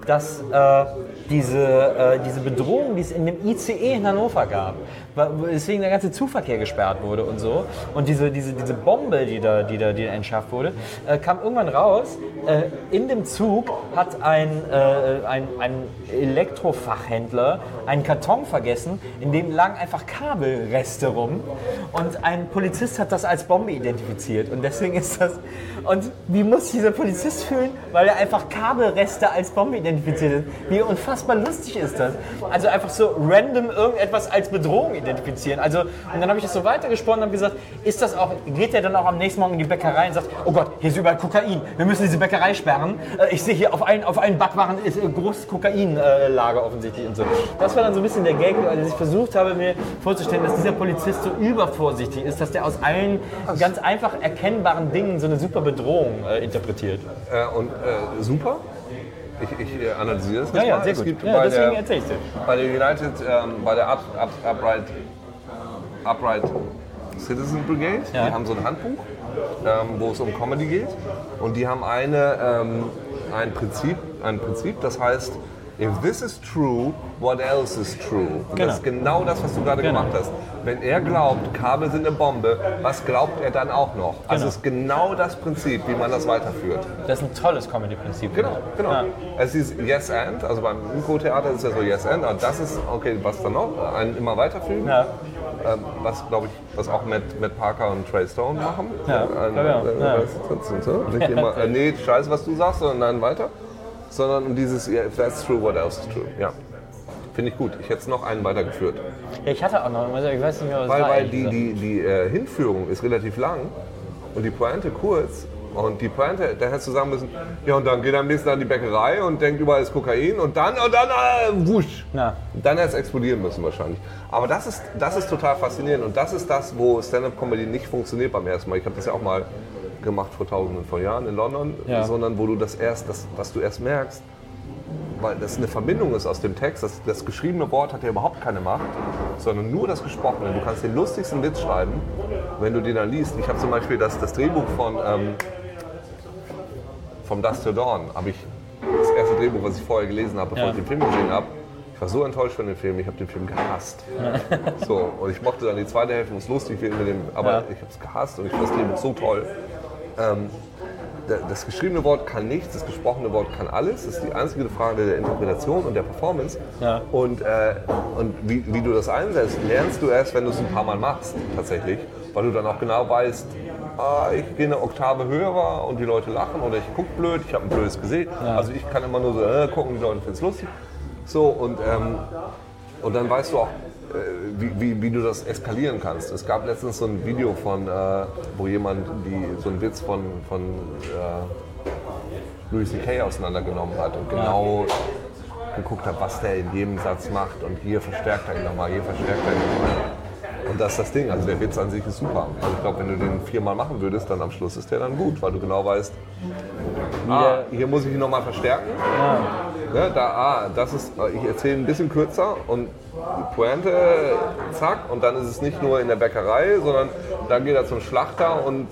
dass äh, diese, äh, diese Bedrohung, die es in dem I C E in Hannover gab, weswegen der ganze Zugverkehr gesperrt wurde und so, und diese, diese, diese Bombe, die da, die da, die da entschärft wurde, äh, kam irgendwann raus. Äh, in dem Zug hat ein, äh, ein, ein Elektrofachhändler einen Karton vergessen, in dem lagen einfach Kabelreste rum, und ein Polizist hat das als Bombe identifiziert, und deswegen ist das... Und wie muss dieser Polizist fühlen, weil er einfach Kabelreste als Bombe identifiziert hat? Wie unfassbar lustig ist das? Also einfach so random irgendetwas als Bedrohung identifizieren. Also, und dann habe ich das so weitergesponnen und habe gesagt, ist das auch, geht der dann auch am nächsten Morgen in die Bäckerei und sagt, oh Gott, hier ist überall Kokain, wir müssen diese Bäckerei sperren. Ich sehe hier auf allen, auf allen Backwaren ist ein großes Kokainlager offensichtlich und so. Das war dann so ein bisschen der Gag, als ich versucht habe, mir vorzustellen, dass dieser Polizist so übervorsichtig ist, dass der aus allen ganz einfach erkennbaren Dingen so eine super Bedrohung äh, interpretiert. Äh, und äh, super. Ich, ich äh, analysiere das jetzt ja, ja, mal. sehr Es gut. gibt Ja, bei, deswegen der, erzähl ich dir. bei der United, ähm, bei der Up, Up, Upright, Upright Citizen Brigade, Ja. die haben so ein Handbuch, ähm, wo es um Comedy geht. Und die haben eine, ähm, ein, Prinzip, ein Prinzip, das heißt, if this is true, what else is true? Und Genau. das ist genau das, was du gerade Genau. gemacht hast. Wenn er glaubt, Kabel sind eine Bombe, was glaubt er dann auch noch? Also Genau. es ist genau das Prinzip, wie man das weiterführt. Das ist ein tolles Comedy-Prinzip. Genau, genau. Ja. Es ist Yes and, also beim Impro-Theater ist es ja so Yes and, aber das ist, okay, was dann noch? Ein immer weiterfügen. Ja. Ähm, was, glaube ich, was auch Matt, Matt Parker und Trey Stone machen. Ja, Ein, ja, ja. äh, Ja. das- das- das- Nicht immer, äh, nee, scheiße, was du sagst, sondern dann weiter. Sondern um dieses, yeah, if that's true, what else is true? Ja. Finde ich gut. Ich hätte es noch einen weitergeführt. Ja, ich hatte auch noch, ich weiß nicht mehr, was Weil, war weil ehrlich die, gesagt. die, die äh, Hinführung ist relativ lang und die Pointe kurz. Und die Pointe, da hättest du sagen müssen, ja, und dann geht er am nächsten Tag in die Bäckerei und denkt, überall ist Kokain und dann, und dann, äh, wusch. Ja. Dann hätte es explodieren müssen wahrscheinlich. Aber das ist, das ist total faszinierend und das ist das, wo Stand-Up-Comedy nicht funktioniert beim ersten Mal. Ich habe das ja auch mal gemacht vor tausenden von Jahren in London, Ja. sondern wo du das erst, das, was du erst merkst, weil das eine Verbindung ist aus dem Text. Das, das geschriebene Wort hat ja überhaupt keine Macht, sondern nur das Gesprochene. Du kannst den lustigsten Witz schreiben, wenn du den dann liest. Ich habe zum Beispiel das, das Drehbuch von ähm, From Dusk Till Dawn, habe ich das erste Drehbuch, was ich vorher gelesen habe, bevor Ja. ich den Film gesehen habe. Ich war so enttäuscht von dem Film, ich habe den Film gehasst. So, und ich mochte dann die zweite Hälfte, wo es lustig wird mit dem, aber Ja. ich habe es gehasst und ich fand das Drehbuch so toll. Ähm, Das geschriebene Wort kann nichts, das gesprochene Wort kann alles. Das ist die einzige Frage der Interpretation und der Performance. Ja. Und, äh, und wie, wie du das einsetzt, lernst du erst, wenn du es ein paar Mal machst, tatsächlich. Weil du dann auch genau weißt, ah, ich gehe eine Oktave höher und die Leute lachen oder ich gucke blöd, ich habe ein blödes Gesicht. Ja. Also ich kann immer nur so äh, gucken, die Leute finden es lustig. So, und, ähm, und dann weißt du auch, Wie, wie, wie du das eskalieren kannst. Es gab letztens so ein Video von, äh, wo jemand die, so einen Witz von, von äh, Louis C K auseinandergenommen hat und genau geguckt hat, was der in jedem Satz macht und hier verstärkt er ihn nochmal, hier verstärkt er ihn nochmal. Und das ist das Ding, also der Witz an sich ist super. Also ich glaube, wenn du den viermal machen würdest, dann am Schluss ist der dann gut, weil du genau weißt, ah, hier muss ich ihn nochmal verstärken. Ja, da, ah, das ist, ich erzähle ein bisschen kürzer und die Pointe, zack, und dann ist es nicht nur in der Bäckerei, sondern dann geht er zum Schlachter und,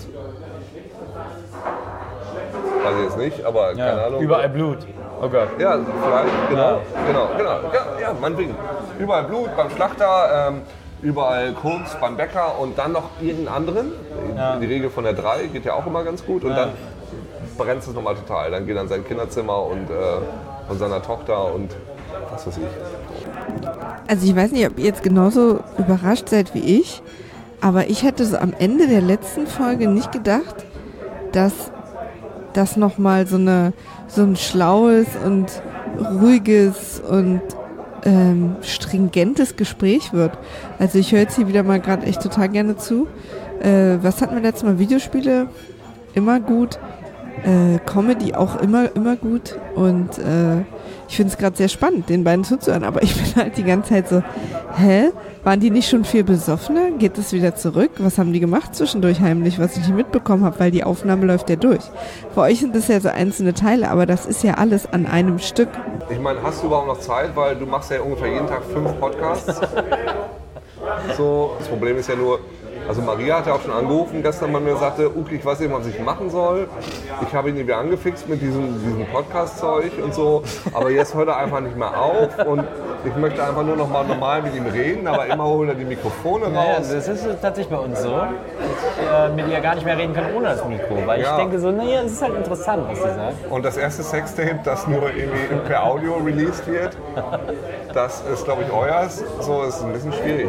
weiß ich jetzt nicht, aber keine Ja. Ahnung. Überall Blut. Oh Gott. Ja, vielleicht, genau, Ja. genau, genau, ja, ja, meinetwegen. Überall Blut beim Schlachter, ähm, überall Koks beim Bäcker und dann noch irgendeinen anderen. Ja. Die Regel von der drei geht ja auch immer ganz gut und Ja. dann brennt es nochmal total. Dann geht er in sein Kinderzimmer und äh, von seiner Tochter und was weiß ich. Also ich weiß nicht, ob ihr jetzt genauso überrascht seid wie ich, aber ich hätte so am Ende der letzten Folge nicht gedacht, dass das nochmal so, eine, so ein schlaues und ruhiges und ähm, stringentes Gespräch wird. Also ich höre jetzt hier wieder mal gerade echt total gerne zu. Äh, was hatten wir letztes Mal? Videospiele? Immer gut. Äh, Comedy auch immer, immer gut. Und äh, ich finde es gerade sehr spannend, den beiden zuzuhören. Aber ich bin halt die ganze Zeit so, hä? Waren die nicht schon viel besoffener? Geht das wieder zurück? Was haben die gemacht zwischendurch heimlich, was ich nicht mitbekommen habe? Weil die Aufnahme läuft ja durch. Für euch sind das ja so einzelne Teile, aber das ist ja alles an einem Stück. Ich meine, hast du überhaupt noch Zeit, weil du machst ja ungefähr jeden Tag fünf Podcasts. So, das Problem ist ja nur, Also Maria hat ja auch schon angerufen gestern bei mir und sagte, Uke, ich weiß nicht, was ich machen soll. Ich habe ihn irgendwie angefixt mit diesem, diesem Podcast-Zeug und so, aber jetzt hört er einfach nicht mehr auf und ich möchte einfach nur noch mal normal mit ihm reden, aber immer holt er die Mikrofone raus. Naja, das ist tatsächlich bei uns so, dass ich äh, mit ihr gar nicht mehr reden kann ohne das Mikro, weil Ja. ich denke so, naja, es ist halt interessant, was sie sagt. Und das erste Sextape, das nur irgendwie per Audio released wird, das ist, glaube ich, euers. So ist ein bisschen schwierig.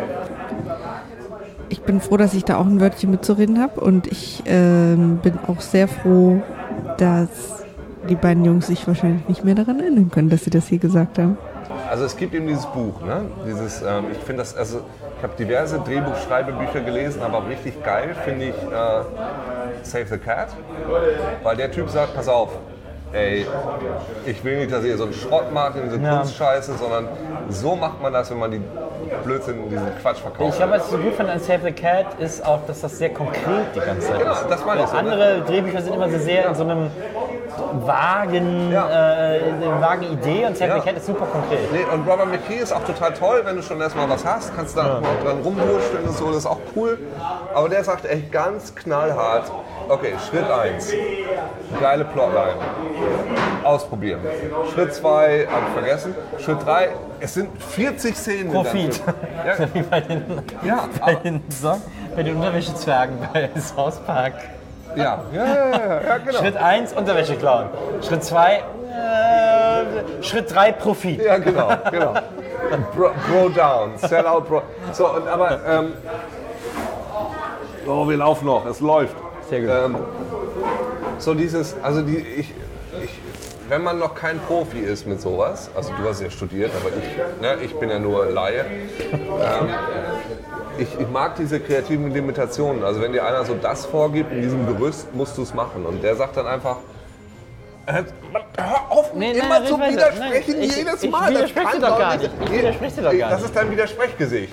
Ich bin froh, dass ich da auch ein Wörtchen mitzureden habe und ich ähm, bin auch sehr froh, dass die beiden Jungs sich wahrscheinlich nicht mehr daran erinnern können, dass sie das hier gesagt haben. Also es gibt eben dieses Buch, ne? Dieses, ähm, ich finde das, also ich habe diverse Drehbuchschreibebücher gelesen, aber richtig geil finde ich äh, Save the Cat, weil der Typ sagt, pass auf, ey, ich will nicht, dass ihr so einen Schrott macht, diese Ja. Kunstscheiße, sondern so macht man das, wenn man die Blödsinn, diesen Quatsch verkauft. Ich glaube, was ich so gut finde an Save the Cat ist auch, dass das sehr konkret die ganze Zeit Genau, ist. das meine ich so, ne? Andere Drehbücher sind immer so sehr in so einem vagen, Ja. äh, in einer vagen Idee und Save Ja. the Cat ist super konkret. Nee, und Robert McKee ist auch total toll, wenn du schon erstmal was hast, kannst du da auch mal dran rumwurschteln und so, das ist auch cool. Aber der sagt echt ganz knallhart, okay, Schritt eins, geile Plotline, ausprobieren. Schritt zwei, hab ich vergessen. Schritt drei, es sind vierzig Szenen. in deinem Profit. Film. Ja, Wie bei den, ja, bei aber, den, Sock, bei den Unterwäschezwergen bei South Park. ja, ja, ja, ja, ja, genau. Schritt eins Unterwäsche klauen. Schritt zwei äh, Schritt drei Profit. Ja, genau, genau. Bro, bro down, sell out, bro. So, und aber, ähm, oh, wir laufen noch, es läuft. Sehr gut. Ähm, so dieses, also die, ich, ich, wenn man noch kein Profi ist mit sowas, also du hast ja studiert, aber ich, ne, ich bin ja nur Laie. Ähm, ich, ich mag diese kreativen Limitationen. Also wenn dir einer so das vorgibt, in diesem Gerüst musst du es machen. Und der sagt dann einfach, äh, hör auf, Nee, immer nein, zu ich weiß es. widersprechen Nein, ich- jedes ich Mal. Das widerspreche kann doch gar nicht. Ich Je- widerspreche doch gar Das nicht. ist dein Widersprechgesicht.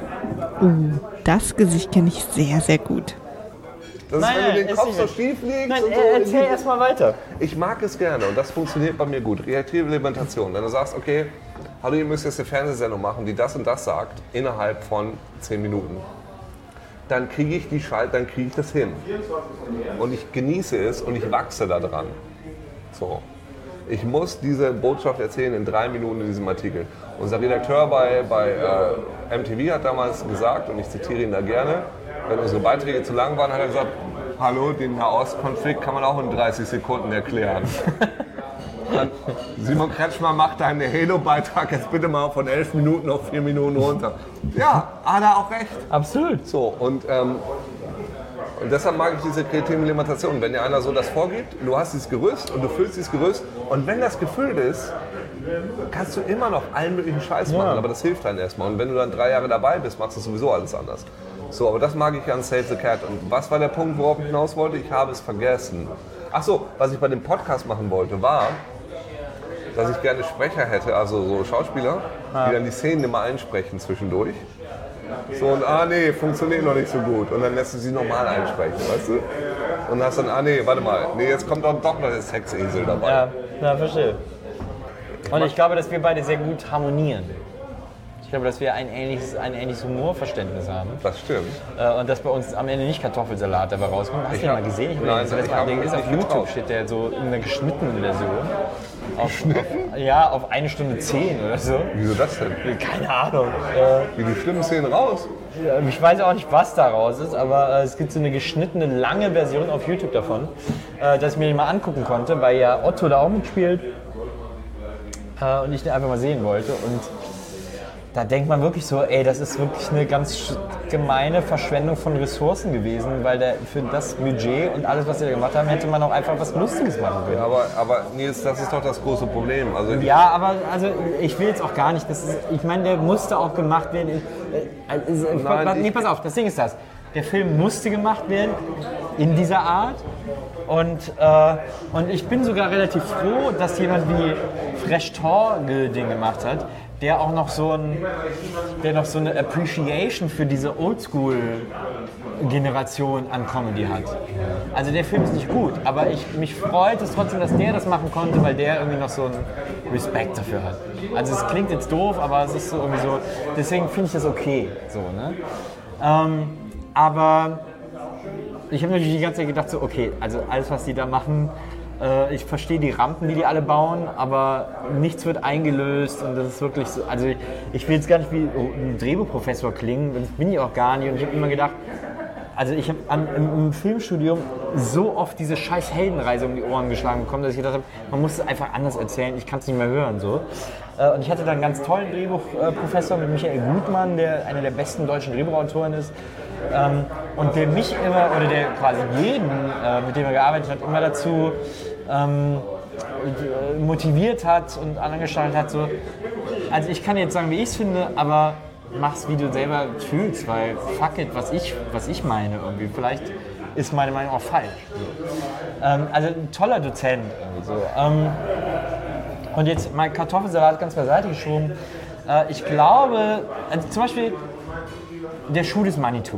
Das Gesicht kenne ich sehr, sehr gut. Das Nein, ist, wenn du nein, den ist Kopf nicht so richtig. schief legst Nein, und so. äh, erzähl erst mal weiter. Ich mag es gerne und das funktioniert bei mir gut. Kreative Limitation. Wenn du sagst, okay, hallo, ihr müsst jetzt eine Fernsehsendung machen, die das und das sagt, innerhalb von zehn Minuten. Dann kriege ich die Schalt, dann kriege ich das hin. Und ich genieße es und ich wachse da dran. So. Ich muss diese Botschaft erzählen in drei Minuten in diesem Artikel. Unser Redakteur bei, bei äh, M T V hat damals gesagt, und ich zitiere ihn da gerne, wenn unsere Beiträge zu lang waren, hat er gesagt, hallo, den Nahostkonflikt kann man auch in dreißig Sekunden erklären. Dann, Simon Kretschmer macht deinen Halo-Beitrag jetzt bitte mal von elf Minuten auf vier Minuten runter. Ja, hat er auch recht. Absolut. So, und, ähm, und deshalb mag ich diese kreativen Limitationen. Wenn dir einer so das vorgibt, du hast dieses Gerüst und du füllst dieses Gerüst und wenn das gefüllt ist, kannst du immer noch allen möglichen Scheiß machen, aber das hilft dann erstmal. Und wenn du dann drei Jahre dabei bist, machst du sowieso alles anders. So, aber das mag ich an Save the Cat. Und was war der Punkt, worauf ich hinaus wollte? Ich habe es vergessen. Ach so, was ich bei dem Podcast machen wollte, war, dass ich gerne Sprecher hätte, also so Schauspieler, die dann die Szenen immer einsprechen zwischendurch. So, und ah nee, funktioniert noch nicht so gut. Und dann lässt du sie nochmal einsprechen, weißt du? Und hast dann, ah nee, warte mal, nee, jetzt kommt doch, doch noch der Sexesel dabei. Ja, ja, verstehe. Und ich glaube, dass wir beide sehr gut harmonieren. Ich glaube, dass wir ein ähnliches, ein ähnliches Humorverständnis haben. Das stimmt. Äh, und dass bei uns am Ende nicht Kartoffelsalat dabei rauskommt. Hast du den hab- mal gesehen? Ich Nein, habe den ich Mal, hab der mich ist auf nicht YouTube, getraut. steht der so in einer geschnittenen Version. Auf, auf, ja, auf eine Stunde zehn oder so. Wieso das denn? Keine Ahnung. Äh, Wie die schlimmen Szenen raus? ich weiß auch nicht, was daraus ist, aber äh, es gibt so eine geschnittene, lange Version auf YouTube davon, äh, dass ich mir die mal angucken konnte, weil ja Otto da auch mitspielt äh, und ich den einfach mal sehen wollte. Und da denkt man wirklich so, ey, das ist wirklich eine ganz sch- gemeine Verschwendung von Ressourcen gewesen, weil der, für das Budget und alles, was sie da gemacht haben, hätte man auch einfach was Lustiges machen können. Aber, aber Nils, das ist doch das große Problem. Also ich- Ja, aber also ich will jetzt auch gar nicht, das ist, ich meine, der musste auch gemacht werden. Äh, also, Nein, nee, ich- pass auf, das Ding ist das. Der Film musste gemacht werden in dieser Art und, äh, und ich bin sogar relativ froh, dass jemand wie Fresh Torge den gemacht hat, der auch noch so ein, der noch so eine Appreciation für diese Oldschool-Generation an Comedy hat. Also der Film ist nicht gut, aber ich, mich freut es trotzdem, dass der das machen konnte, weil der irgendwie noch so einen Respekt dafür hat. Also es klingt jetzt doof, aber es ist so irgendwie so, deswegen finde ich das okay. So, ne? ähm, aber ich habe natürlich die ganze Zeit gedacht, so, okay, also alles, was die da machen, äh, ich verstehe die Rampen, die die alle bauen, aber nichts wird eingelöst und das ist wirklich so, also ich, ich will jetzt gar nicht wie ein Drehbuchprofessor klingen, das bin ich auch gar nicht und ich habe immer gedacht, also ich habe im, im Filmstudium so oft diese scheiß Heldenreise um die Ohren geschlagen bekommen, dass ich gedacht habe, man muss es einfach anders erzählen, ich kann es nicht mehr hören. So. Und ich hatte dann einen ganz tollen Drehbuchprofessor mit Michael Gutmann, der einer der besten deutschen Drehbuchautoren ist. Und der mich immer, oder der quasi jeden, mit dem er gearbeitet hat, immer dazu ähm, motiviert hat und angestellt hat, so, also ich kann jetzt sagen, wie ich es finde, aber mach's, wie du selber fühlst, weil fuck it, was ich, was ich meine irgendwie. Vielleicht ist meine Meinung auch falsch. So. Ähm, also ein toller Dozent. Irgendwie so. Ähm, und jetzt mein Kartoffelsalat ganz beiseite geschoben. Äh, ich glaube, also zum Beispiel der Schuh des Manitou.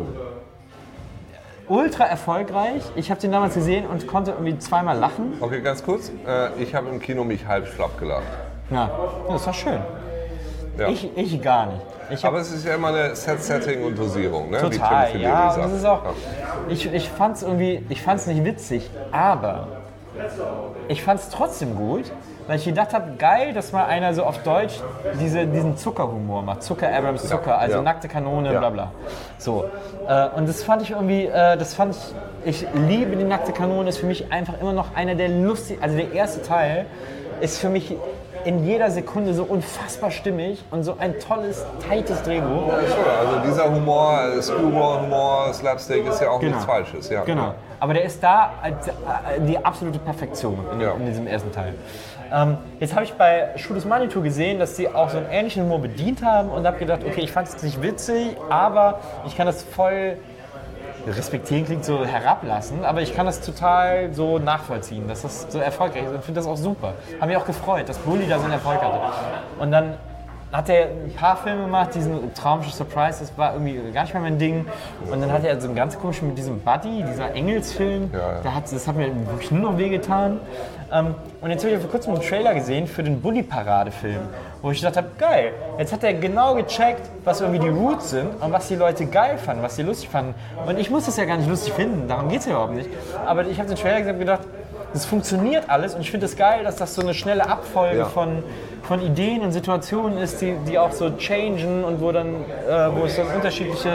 Ultra erfolgreich. Ich habe den damals gesehen und konnte irgendwie zweimal lachen. Okay, ganz kurz. Äh, ich habe im Kino mich halb schlapp gelacht. Ja, das war schön. Ja. Ich, ich gar nicht. Ich Aber es ist ja immer eine Set-Setting und Dosierung, ne? Total, Wie ja. sagt. Und das ist auch, ja. ich, ich fand es irgendwie, ich fand es nicht witzig, aber ich fand es trotzdem gut, weil ich gedacht habe, geil, dass mal einer so auf Deutsch diese, diesen Zuckerhumor macht. Zucker, Abrams Zucker, also ja. nackte Kanone, Ja. bla bla. So. Äh, und das fand ich irgendwie, äh, das fand ich, ich liebe die nackte Kanone, ist für mich einfach immer noch einer der lustigen, also der erste Teil ist für mich in jeder Sekunde so unfassbar stimmig und so ein tolles, tightes Drehbuch. Ja, schon. Also dieser Humor, Screwball-Humor, Slapstick ist ja auch Genau. nichts Falsches. Ja. Genau. Aber der ist da als, äh, die absolute Perfektion in, Ja. in diesem ersten Teil. Ähm, jetzt habe ich bei Schuh des Manitou gesehen, dass sie auch so einen ähnlichen Humor bedient haben und habe gedacht, okay, ich fand es nicht witzig, aber ich kann das voll respektieren, klingt so herablassen, aber ich kann das total so nachvollziehen, dass das so erfolgreich ist und finde das auch super. Habe mich auch gefreut, dass Bully da so einen Erfolg hatte. Und dann hat er ein paar Filme gemacht, diesen Traumische Surprise, das war irgendwie gar nicht mehr mein Ding. Und dann hat er so einen ganz komischen mit diesem Buddy, dieser Engelsfilm, Ja, ja. Da hat, das hat mir wirklich nur noch wehgetan. Ähm, und jetzt habe ich vor kurzem einen Trailer gesehen für den Bully-Parade-Film, wo ich gedacht habe, geil, jetzt hat er genau gecheckt, was irgendwie die Roots sind und was die Leute geil fanden, was sie lustig fanden. Und ich muss das ja gar nicht lustig finden, darum geht es ja überhaupt nicht. Aber ich habe den Trailer gesehen und gedacht, das funktioniert alles und ich finde es das geil, dass das so eine schnelle Abfolge Ja. von, von Ideen und Situationen ist, die, die auch so changen und wo, dann, äh, wo es dann unterschiedliche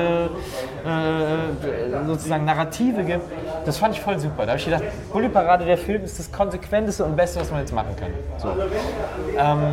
äh, sozusagen Narrative gibt. Das fand ich voll super. Da habe ich gedacht, Bully Parade, der Film ist das konsequenteste und beste, was man jetzt machen kann. So, ähm,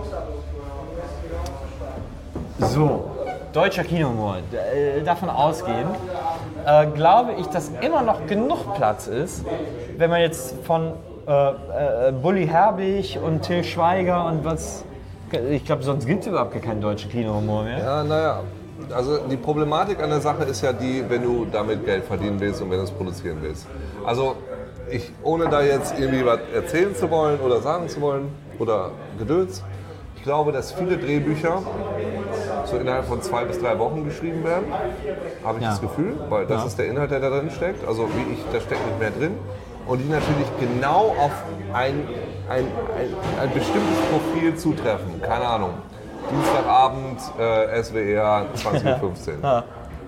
so. Deutscher Kinohumor. D- äh, davon ausgehend äh, glaube ich, dass immer noch genug Platz ist, wenn man jetzt von äh, äh, Bully Herbig und Till Schweiger und was, ich glaube, sonst gibt es überhaupt gar keinen deutschen Kinohumor mehr. Ja, naja. Also die Problematik an der Sache ist ja die, wenn du damit Geld verdienen willst und wenn du es produzieren willst. Also ich, ohne da jetzt irgendwie was erzählen zu wollen oder sagen zu wollen oder Gedöns, ich glaube, dass viele Drehbücher so innerhalb von zwei bis drei Wochen geschrieben werden, habe ich Ja. das Gefühl, weil das Ja. ist der Inhalt, der da drin steckt. Also wie ich, da steckt nicht mehr drin. Und die natürlich genau auf ein, ein, ein, ein bestimmtes Profil zutreffen. Keine Ahnung. Dienstagabend, äh, S W R zwanzig Uhr fünfzehn. Ja.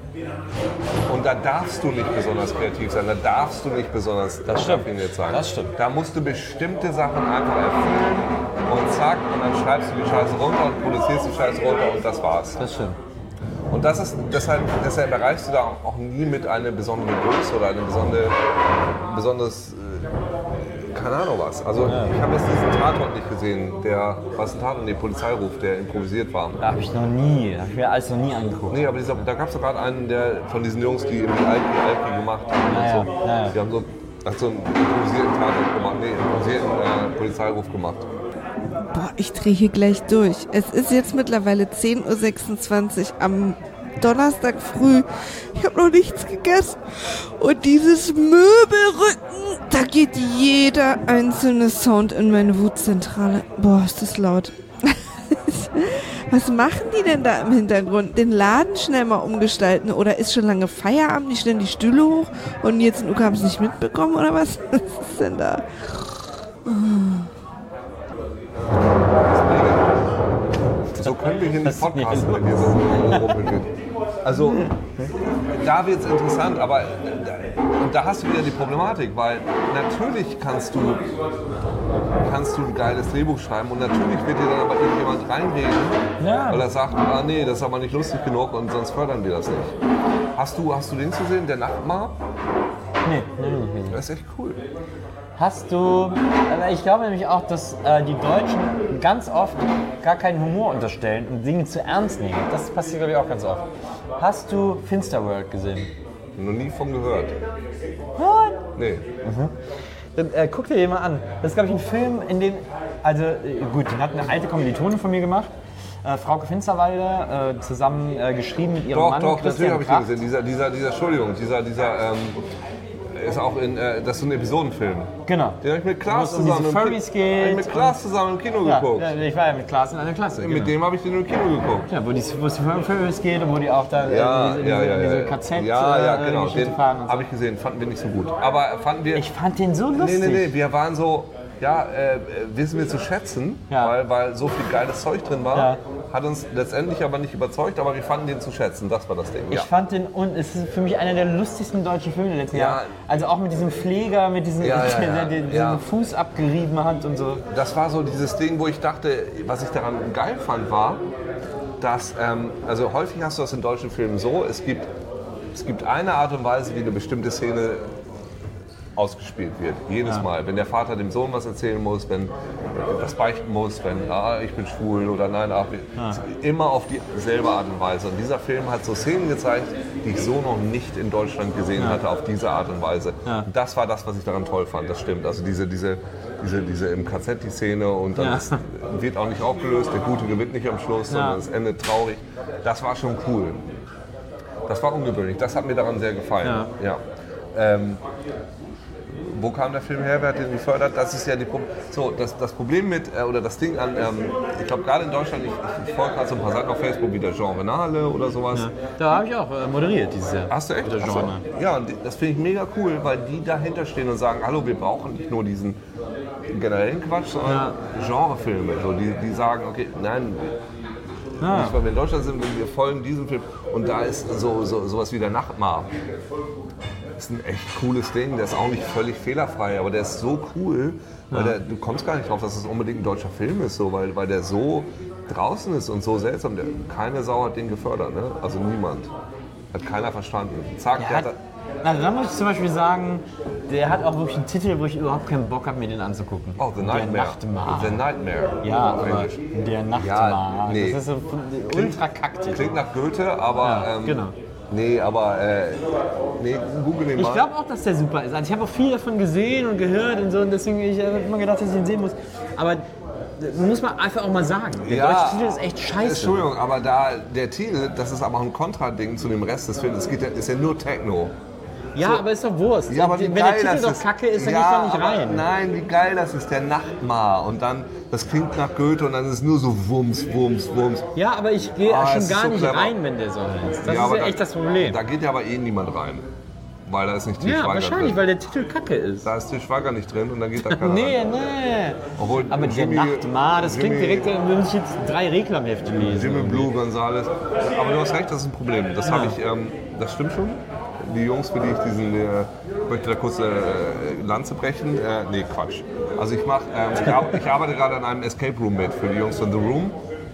Und da darfst du nicht besonders kreativ sein, da darfst du nicht besonders Das stimmt. raffiniert sein. Das stimmt. Da musst du bestimmte Sachen einfach erfüllen und zack, und dann schreibst du die Scheiße runter und produzierst die Scheiße runter und das war's. Das stimmt. Und das ist, deshalb, deshalb erreichst du da auch nie mit einer besonderen Größe oder einem besondere, besonders, äh, keine Ahnung was. Also ich habe jetzt diesen Tatort nicht gesehen, der, was ein Tatort, nee, Polizeiruf, der improvisiert war. Da habe ich noch nie, habe ich mir alles noch nie angeguckt. Nee, aber dieser, da gab es doch gerade einen der, von diesen Jungs, die irgendwie Alki, Alki gemacht haben. Ja, und so. ja, ja. Die haben so, hat so einen improvisierten Tatort gemacht, nee, improvisierten äh, Polizeiruf gemacht. Boah, ich drehe hier gleich durch. Es ist jetzt mittlerweile zehn Uhr sechsundzwanzig am Donnerstag früh. Ich habe noch nichts gegessen. Und dieses Möbelrücken, da geht jeder einzelne Sound in meine Wutzentrale. Boah, ist das laut. Was machen die denn da im Hintergrund? Den Laden schnell mal umgestalten? Oder ist schon lange Feierabend? Die stellen die Stühle hoch und jetzt in Uka haben es nicht mitbekommen oder was? Was ist denn da? So können wir hier nicht Das ist podcasten, nicht wenn hier so rumrumpelt. Also, da wird es interessant, aber und da hast du wieder die Problematik, weil natürlich kannst du, kannst du ein geiles Drehbuch schreiben und natürlich wird dir dann aber irgendjemand reinreden, Ja. weil er sagt, ah nee, das ist aber nicht lustig genug und sonst fördern wir das nicht. Hast du, hast du den zu sehen, der Nachtmar? Nee, nee, nee, nee. Das ist echt cool. Hast du, aber ich glaube nämlich auch, dass äh, die Deutschen ganz oft gar keinen Humor unterstellen und Dinge zu ernst nehmen. Das passiert, glaube ich, auch ganz oft. Hast du Finsterworld gesehen? Noch nie von gehört. What? Nee. Dann äh, guck dir den mal an. Das ist, glaube ich, ein Film, in dem, also äh, gut, den hat eine alte Kommilitonin von mir gemacht. Äh, Frauke Finsterwalder, äh, zusammen äh, geschrieben mit ihrem Doch, Mann. doch, natürlich Christian habe ich den Kracht. gesehen. Dieser, dieser, dieser, Entschuldigung, dieser, dieser, ähm, ist auch in, äh, das ist so ein Episodenfilm. Genau. Den habe ich mit Klaas Wo es um zusammen, diese im Furries Ki- hab ich geht mit Klaas zusammen im Kino Ja, geguckt. ja, ich war ja mit Klaas in einer Klasse. Genau. Mit dem habe ich den im Kino geguckt. Ja, wo die, wo es die Furries geht und wo die auch da Ja, äh, diese, ja, diese, ja, diese ja. K Z Ja, ja, äh, genau. Geschichte Den fahren und so. habe ich gesehen, fanden wir nicht so gut. Aber fanden wir. Ich fand den so nee, lustig. nee, nee, wir waren so, ja, äh, wissen wir zu schätzen, Ja. weil, weil so viel geiles Zeug drin war. Ja. Hat uns letztendlich aber nicht überzeugt, aber wir fanden den zu schätzen. Das war das Ding. Ich Ja. fand den, und es ist für mich einer der lustigsten deutschen Filme der letzten Ja. Jahre. Also auch mit diesem Pfleger, mit diesem, Ja, ja, ja. der, der diesen Ja. Fuß abgerieben hat und so. Das war so dieses Ding, wo ich dachte, was ich daran geil fand, war, dass, ähm, also häufig hast du das in deutschen Filmen so, es gibt, es gibt eine Art und Weise, wie eine bestimmte Szene ausgespielt wird. Jedes Ja. Mal. Wenn der Vater dem Sohn was erzählen muss, wenn was beichten muss, wenn ah, ich bin schwul oder nein, ach, Ja. immer auf dieselbe Art und Weise. Und dieser Film hat so Szenen gezeigt, die ich so noch nicht in Deutschland gesehen Ja. hatte, auf diese Art und Weise. Ja. Und das war das, was ich daran toll fand, das stimmt. Also diese, diese, diese, diese im K Z die Szene und dann Ja. ist, wird auch nicht aufgelöst, der Gute gewinnt nicht am Schluss, Ja. sondern es endet traurig. Das war schon cool. Das war ungewöhnlich, das hat mir daran sehr gefallen. Ja. Ja. Ähm, wo kam der Film her? Wer hat den gefördert? Das ist ja die Pro so, das, das Problem mit, äh, oder das Ding an, ähm, ich glaube gerade in Deutschland, ich, ich, ich folge gerade so ein paar Seiten auf Facebook wie der Jean Renale oder sowas. Ja. Da habe ich auch äh, moderiert dieses Jahr. Hast du echt? Mit der Ach so. Genre. Ja, und die- das finde ich mega cool, weil die dahinter stehen und sagen, hallo, wir brauchen nicht nur diesen generellen Quatsch, sondern Genrefilme. So, die, die sagen, okay, nein, Ja. nicht weil wir in Deutschland sind, wir folgen diesem Film. Und da ist so, so sowas wie der Nachtmar. Das ist ein echt cooles Ding, der ist auch nicht völlig fehlerfrei, aber der ist so cool, weil der, du kommst gar nicht drauf, dass es das unbedingt ein deutscher Film ist, so, weil, weil der so draußen ist und so seltsam. Der, keine Sau hat den gefördert, ne? Also niemand. Hat keiner verstanden. Zack, Der der hat, hat, also da muss ich zum Beispiel sagen, der hat auch wirklich einen Titel, wo ich überhaupt keinen Bock habe, mir den anzugucken. oh, The Nightmare. Der Nachtmar. The Nightmare. Ja, Auf aber Englisch. der Nachtmar. Ja, nee. Das ist so ein ultra Kacktitel. Klingt nach Goethe, aber. Ja, ähm, genau. Nee, aber. Äh, nee, google den mal. Ich glaube auch, dass der super ist. Also ich habe auch viel davon gesehen und gehört und so und deswegen ich habe immer gedacht, dass ich ihn sehen muss. Aber das muss man einfach auch mal sagen. Der Ja, deutsche Titel ist echt scheiße. Entschuldigung, aber da der Titel, das ist aber auch ein Kontrading zu dem Rest des Films. Es geht ja, ist ja nur Techno. Ja, aber ist doch Wurst. Ja, aber wie Wenn geil der Titel das doch ist. kacke ist, dann ja, gehst du doch nicht aber rein. Nein, wie geil das ist, der Nachtmar. Und dann, das klingt nach Goethe und dann ist es nur so Wumms, Wumms, Wumms. Ja, aber ich gehe Ah, es schon ist gar so nicht clever. rein, wenn der so heißt. Das ist aber ja da- echt das Problem. Da geht ja aber eh niemand rein. Weil da ist nicht Til Ja, Schweiger wahrscheinlich, drin. weil der Titel kacke ist. Da ist Til Schweiger nicht drin und dann geht da keiner Nee, rein. nee. Obwohl Aber der Jimmy- Nachtmar, das klingt Jimmy- direkt, als würde ich jetzt drei Reklamhefte lesen. Jimmy Blue Gonzales. Aber du hast recht, das ist ein Problem. Das habe ich, ähm, das stimmt schon. Die Jungs, für die ich diesen, äh, ich möchte da kurz eine äh, Lanze brechen. Äh, nee, Quatsch. Also ich mache, ähm, ich, ar- ich arbeite gerade an einem Escape Room mit für die Jungs von The Room.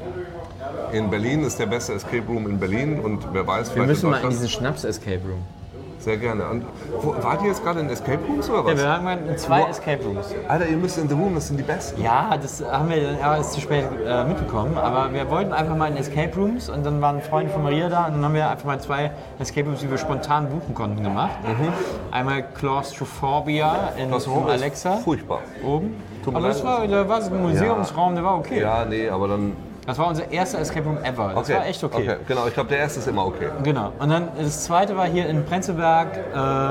In Berlin ist der beste Escape Room in Berlin und wer weiß, Wir vielleicht müssen in mal in Deutschland. diesen Schnaps-Escape Room. Sehr gerne. Und, wo, wart ihr jetzt gerade in Escape Rooms oder Ja, was? wir haben mal zwei Escape Rooms. Alter, ihr müsst in The Room, das sind die besten. Ja, das haben wir dann aber erst zu spät äh, mitbekommen. Aber wir wollten einfach mal in Escape Rooms und dann waren Freunde von Maria da und dann haben wir einfach mal zwei Escape Rooms, die wir spontan buchen konnten, gemacht. Einmal Claustrophobia in, Das in Room ist Alexa furchtbar. oben. Tut mir Aber leid. das war, da war so ein Museumsraum, der war okay. Ja, nee, aber dann. Das war unser erster Escape Room ever. Das Okay. war echt okay. Genau, ich glaube, der erste ist immer okay. Genau. Und dann das zweite war hier in Prenzlberg, äh,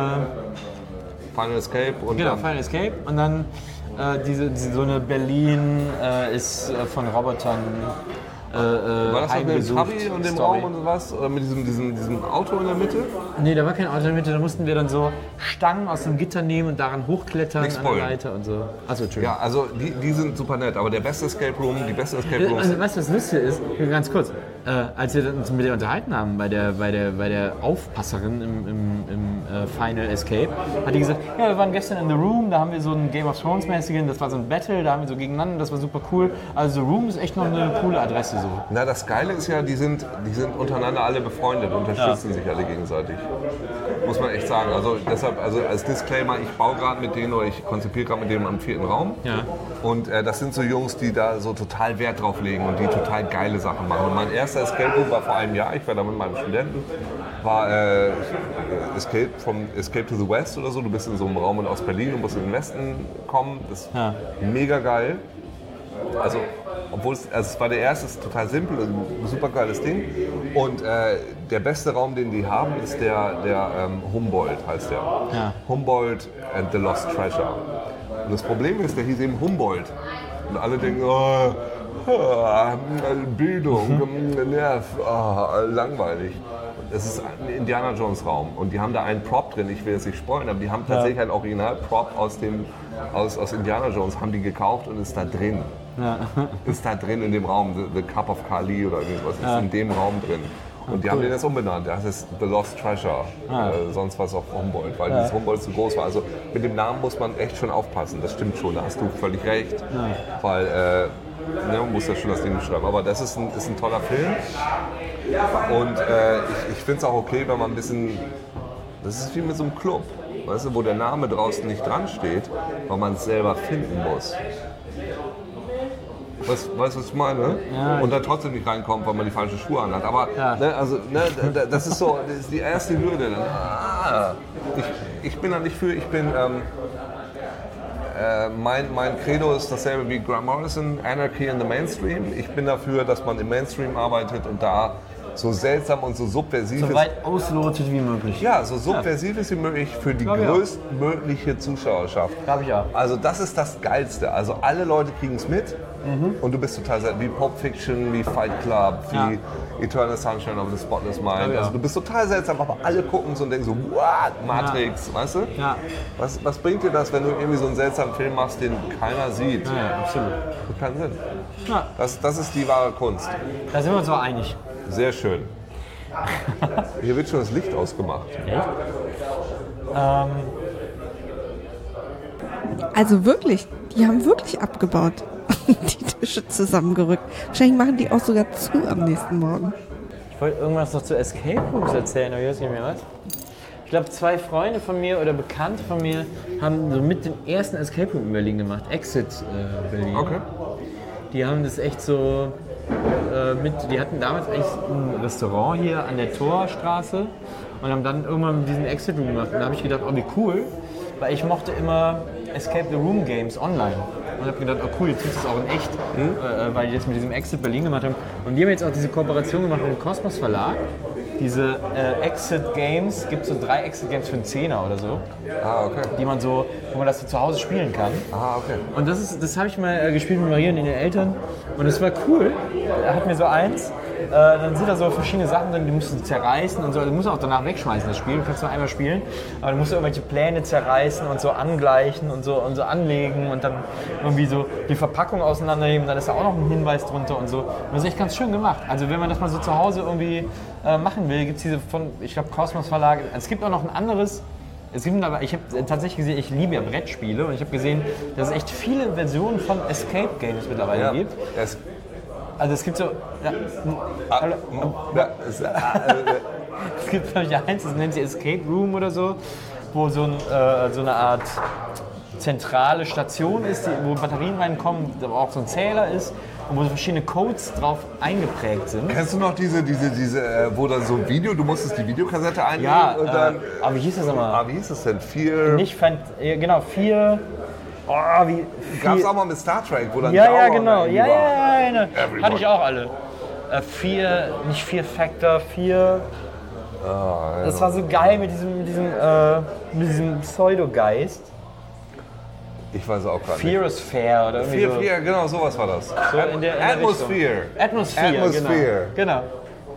Final Escape und genau, dann, Final Escape. Und dann äh, diese, diese, so eine Berlin äh, ist äh, von Robotern äh, äh, War das doch mit dem heimgesucht Trabi und dem Story. Raum und sowas? Oder mit diesem, diesem, diesem Auto in der Mitte? Nee, da war kein Auto in der Mitte, da mussten wir dann so Stangen aus dem Gitter nehmen und daran hochklettern Nichts an der wollen. Leiter und so. Achso, Entschuldigung. Ja, also die, die sind super nett, aber der beste Escape Room, die beste Escape Rooms. Also, weißt du, was lustig ist? Ganz kurz. Äh, als wir uns mit ihr unterhalten haben, bei der, bei der, bei der Aufpasserin im, im, im äh, Final Escape, hat die gesagt, ja, wir waren gestern in The Room, da haben wir so einen Game of Thrones mäßigen, das war so ein Battle, da haben wir so gegeneinander, das war super cool. Also The Room ist echt noch eine coole Adresse so. Na, das Geile ist ja, die sind, die sind untereinander alle befreundet, unterstützen ja. sich alle gegenseitig. Muss man echt sagen. Also deshalb, also als Disclaimer, ich baue gerade mit denen oder ich konzipiere gerade mit denen am vierten Raum. Ja. Und äh, das sind so Jungs, die da so total Wert drauf legen und die total geile Sachen machen. Und mein erster Escape Room war vor einem Jahr, ich war da mit meinem Studenten, war äh, Escape, from, Escape to the West oder so. Du bist in so einem Raum aus Berlin und musst in den Westen kommen. Das ist ja. mega geil. Also, obwohl es, also es war der erste, ist total simpel, ein super geiles Ding. Und äh, der beste Raum, den die haben, ist der, der ähm, Humboldt, heißt der. Ja. Humboldt and the Lost Treasure. Und das Problem ist, der hieß eben Humboldt. Und alle denken, oh, oh, Bildung, Nerv, oh, langweilig. Es ist ein Indiana Jones Raum und die haben da einen Prop drin, ich will jetzt nicht spoilern, aber die haben tatsächlich ja. einen Original-Prop aus, dem, aus, aus Indiana Jones, haben die gekauft und ist da drin. Ja. Ist da drin in dem Raum, The, the Cup of Kali oder irgendwas, ist ja. in dem Raum drin. Und die cool. haben den jetzt umbenannt, das ist The Lost Treasure, ah. äh, sonst was auf Humboldt, weil ja. dieses Humboldt zu groß war. Also mit dem Namen muss man echt schon aufpassen, das stimmt schon, da hast du völlig recht, ja. weil äh, ne, man muss ja schon das Ding beschreiben. Aber das ist ein, ist ein toller Film und äh, ich, ich finde es auch okay, wenn man ein bisschen, das ist wie mit so einem Club, weißt du, wo der Name draußen nicht dran steht, weil man es selber finden muss. Weißt du, was ich meine? Ja, und dann trotzdem nicht reinkommt, weil man die falschen Schuhe anhat. Aber ja. ne, also, ne, das ist so, das ist die erste Hürde. Ah, ich, ich bin da nicht für, ich bin, ähm, äh, mein, mein Credo ist dasselbe wie Grant Morrison, Anarchy in the Mainstream. Ich bin dafür, dass man im Mainstream arbeitet und da so seltsam und so subversiv so weit auslotet wie möglich. Ja, so subversiv ist wie möglich für die größtmögliche Zuschauerschaft. Glaube ich auch. Also das ist das Geilste. Also alle Leute kriegen es mit mhm. und du bist total seltsam. Wie Pulp Fiction, wie Fight Club, wie ja. Eternal Sunshine of the Spotless Mind. Also du bist total seltsam, aber alle gucken so und denken so, what? Matrix, ja. weißt du? Ja. Was, was bringt dir das, wenn du irgendwie so einen seltsamen Film machst, den keiner sieht? Ja, ja absolut. Das hat keinen Sinn. Ja. Das, das ist die wahre Kunst. Da sind wir uns auch einig. Sehr schön. Hier wird schon das Licht ausgemacht. Ja? Ähm. Also wirklich, die haben wirklich abgebaut und die Tische zusammengerückt. Wahrscheinlich machen die auch sogar zu am nächsten Morgen. Ich wollte irgendwas noch zu Escape Rooms erzählen, aber jetzt nicht mehr was. Ich glaube, zwei Freunde von mir oder Bekannte von mir haben so mit den ersten Escape Room in Berlin gemacht. Exit äh, Berlin. Okay. Die haben das echt so äh, mit, die hatten damals eigentlich ein Restaurant hier an der Torstraße und haben dann irgendwann diesen Exit Room gemacht. Und da habe ich gedacht, oh wie cool, weil ich mochte immer Escape the Room Games online. Und habe gedacht, oh cool, jetzt gibt es auch in echt, mhm. äh, weil die das mit diesem Exit Berlin gemacht haben. Und die haben jetzt auch diese Kooperation gemacht mit dem Kosmos Verlag. Diese äh, Exit Games, gibt so drei Exit Games für einen Zehner oder so. Ah, okay. Die man so, wo man das so zu Hause spielen kann. Ah, okay. Und das, ist, das habe ich mal äh, gespielt mit Maria und den Eltern. Und es war cool. Er hat mir so eins. Äh, dann sind da so verschiedene Sachen drin, die musst du zerreißen und so. Du musst auch danach wegschmeißen, das Spiel. Du kannst nur einmal spielen. Aber du musst irgendwelche Pläne zerreißen und so angleichen und so, und so anlegen und dann irgendwie so die Verpackung auseinandernehmen. Dann ist da auch noch ein Hinweis drunter und so. Und das ist echt ganz schön gemacht. Also wenn man das mal so zu Hause irgendwie äh, machen will, gibt es diese von, ich glaube, Kosmos Verlag. Es gibt auch noch ein anderes. Es gibt aber, ich habe tatsächlich gesehen, ich liebe ja Brettspiele und ich habe gesehen, dass es echt viele Versionen von Escape Games mittlerweile ja. gibt. Es Also es gibt so, ja, ah, ja, es gibt glaube ich eins, das nennt sich Escape Room oder so, wo so, ein, äh, so eine Art zentrale Station ist, die, wo Batterien reinkommen, wo auch so ein Zähler ist und wo so verschiedene Codes drauf eingeprägt sind. Kennst du noch diese, diese, diese, wo dann so ein Video, du musstest die Videokassette einlegen ja, und dann... Äh, aber wie hieß das nochmal? Ah, wie hieß das denn? Vier... Nicht, Fan, genau, vier... Oh, wie... Gab es auch mal mit Star Trek, wo dann... Ja, ja, genau, ja, ja, ja, ja. Hatte ich auch alle. Äh, vier, nicht vier Factor, vier... Oh, ja. Das war so geil mit diesem, mit diesem, äh, mit diesem Pseudogeist. Ich weiß auch gerade nicht. Fear is Fair oder irgendwie Fear, so. Fear, genau, sowas war das. So in der, in der Atmosphere. Richtung. Atmosphere. Atmosphere. Genau. genau.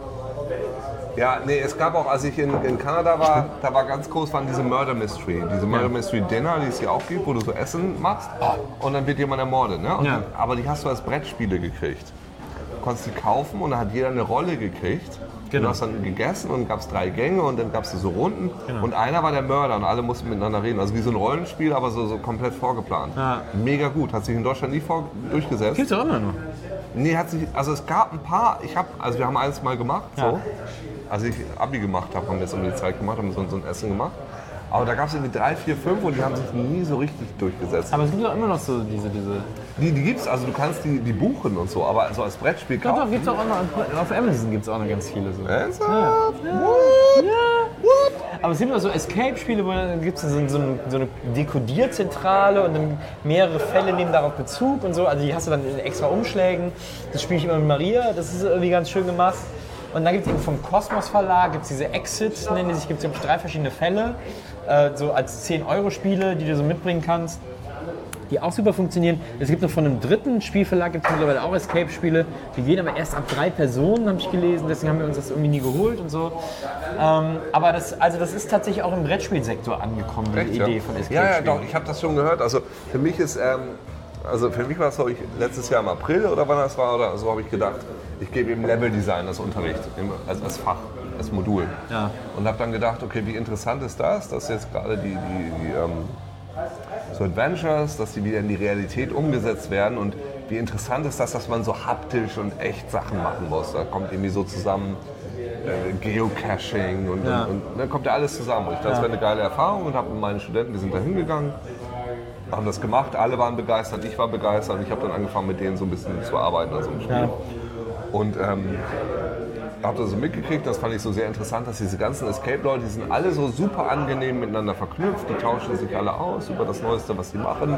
Ja, nee, es gab auch, als ich in, in Kanada war, da war ganz groß, waren diese Murder Mystery. Diese Murder Mystery Dinner, die es hier auch gibt, wo du so Essen machst und dann wird jemand ermordet. Ne? Und Ja. dann, aber die hast du als Brettspiele gekriegt. Du konntest die kaufen und dann hat jeder eine Rolle gekriegt. Genau. Du hast dann gegessen und gab es drei Gänge und dann gab es so Runden. Genau. Und einer war der Mörder und alle mussten miteinander reden. Also wie so ein Rollenspiel, aber so, so komplett vorgeplant. Ja. Mega gut. Hat sich in Deutschland nie vor, durchgesetzt. Gibt's doch immer noch. Nee, hat sich, also es gab ein paar, ich habe, also wir haben eins mal gemacht, Ja. so. Als ich Abi gemacht habe, haben wir jetzt um die Zeit gemacht, haben so, so ein Essen gemacht. Aber da gab es irgendwie drei, vier, fünf und die haben sich nie so richtig durchgesetzt. Aber es gibt doch immer noch so diese, diese... Die, die gibt's, also du kannst die, die buchen und so, aber so als Brettspiel Doch, doch, kaufen. gibt's auch noch, auf Amazon gibt es auch noch ganz viele so. Ernsthaft? Ja. What? Ja. Aber es gibt auch so Escape-Spiele, wo dann gibt es so, so, eine- so eine Dekodierzentrale und dann mehrere Fälle nehmen darauf Bezug und so. Also die hast du dann in extra Umschlägen. Das spiele ich immer mit Maria, das ist irgendwie ganz schön gemacht. Und dann gibt es eben vom Kosmos Verlag gibt's diese Exit, nennen die sich, gibt es drei verschiedene Fälle, äh, so als zehn Euro Spiele, die du so mitbringen kannst, die auch super funktionieren. Es gibt noch von einem dritten Spielverlag, gibt es mittlerweile auch Escape-Spiele, die gehen aber erst ab drei Personen, habe ich gelesen, deswegen haben wir uns das irgendwie nie geholt und so. Ähm, aber das, also das ist tatsächlich auch im Brettspielsektor angekommen, die Echt, Idee ja? von Ja, Escape-Spielen. ja, doch, ich habe das schon gehört. Also für mich ist, ähm, also für mich war es so, ich, letztes Jahr im April oder wann das war oder so, habe ich gedacht, ich gebe eben Level-Design als Unterricht, im, als, als Fach, als Modul. Ja. Und habe dann gedacht, okay, wie interessant ist das, dass jetzt gerade die, die, die ähm, so Adventures, dass die wieder in die Realität umgesetzt werden und wie interessant ist das, dass man so haptisch und echt Sachen machen muss. Da kommt irgendwie so zusammen äh, Geocaching und, Ja. und, und dann kommt ja alles zusammen. Und ich dachte, das wäre eine geile Erfahrung und habe mit meinen Studenten, die sind da hingegangen, haben das gemacht, alle waren begeistert, ich war begeistert und ich habe dann angefangen mit denen so ein bisschen zu arbeiten an so einem Spiel. Ja. Und ähm, habe das so mitgekriegt, das fand ich so sehr interessant, dass diese ganzen Escape-Leute, die sind alle so super angenehm miteinander verknüpft, die tauschen sich alle aus über das Neueste, was sie machen,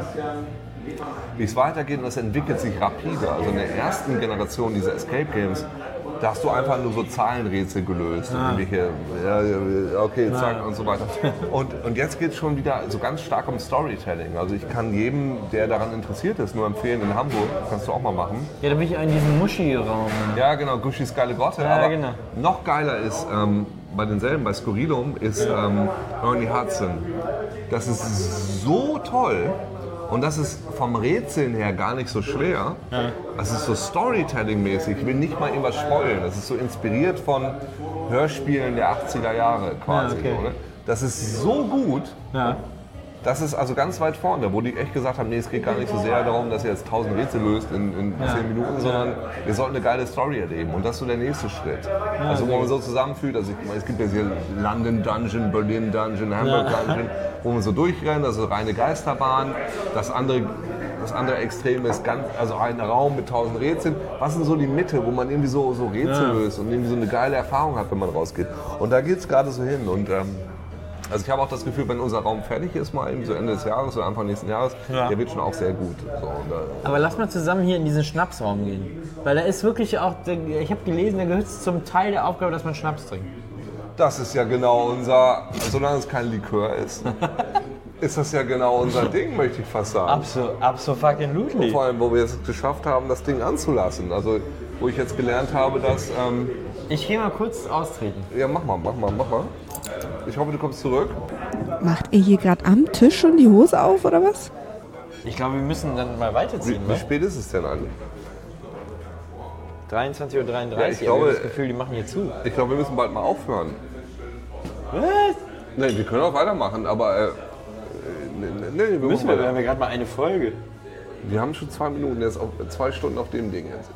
wie es weitergeht und das entwickelt sich rapide. Also in der ersten Generation dieser Escape-Games, da hast du einfach nur so Zahlenrätsel gelöst. Ah. Und irgendwelche, ja, ja, okay, zack und so weiter. Und, und jetzt geht es schon wieder so ganz stark um Storytelling. Also ich kann jedem, der daran interessiert ist, nur empfehlen, in Hamburg, kannst du auch mal machen. Ja, da bin ich in diesem Muschi-Raum. Ja, genau, Guschis geile Grotte. Ja, aber genau. noch geiler ist, ähm, bei denselben, bei Skurrilum, ist ähm, Ernie Hudson. Das ist so toll und das ist vom Rätseln her gar nicht so schwer. Das ist so Storytelling-mäßig. Ich will nicht mal irgendwas spoilern. Das ist so inspiriert von Hörspielen der achtziger Jahre quasi. Ja, okay. So, ne? Das ist so gut. Ja. Das ist also ganz weit vorne, wo die echt gesagt haben, nee, es geht gar nicht so sehr darum, dass ihr jetzt tausend Rätsel löst in, in Ja. zehn Minuten, sondern ihr sollt eine geile Story erleben. Und das ist so der nächste Schritt. Also wo man so zusammenfühlt, also ich, es gibt ja hier London Dungeon, Berlin Dungeon, Hamburg Ja. Dungeon, wo man so durchrennt, also reine Geisterbahn. Das andere, das andere Extrem ist ganz, also ein Raum mit tausend Rätseln. Was ist so die Mitte, wo man irgendwie so, so Rätsel Ja. löst und irgendwie so eine geile Erfahrung hat, wenn man rausgeht. Und da geht es gerade so hin. Und ähm, also ich habe auch das Gefühl, wenn unser Raum fertig ist, mal eben so Ende des Jahres oder Anfang nächsten Jahres, Ja. der wird schon auch sehr gut. So, und, äh, Aber lass mal zusammen hier in diesen Schnapsraum gehen. Weil da ist wirklich auch, ich habe gelesen, da gehört es zum Teil der Aufgabe, dass man Schnaps trinkt. das ist ja genau unser, solange es kein Likör ist, ist das ja genau unser Ding, möchte ich fast sagen. Absolut, absolut fucking lootly. Vor allem, wo wir es geschafft haben, das Ding anzulassen. Also wo ich jetzt gelernt habe, dass, ähm, Ich gehe mal kurz austreten. ja mach mal, mach mal, mach mal. Ich hoffe, du kommst zurück. Macht ihr hier gerade am Tisch schon die Hose auf oder was? Ich glaube, wir müssen dann mal Wie, weiterziehen, wie wa? spät ist es denn eigentlich? dreiundzwanzig Uhr dreiunddreißig, Ja, ich aber ich habe glaube- das Gefühl, die machen hier zu. Ich glaube, wir müssen bald mal aufhören. Was? Nein, wir können auch weitermachen, aber äh, äh, nee, nee, wir müssen Müssen wir, wir weiter. haben ja gerade mal eine Folge. Wir haben schon zwei Minuten, jetzt auf, zwei Stunden auf dem Ding jetzt.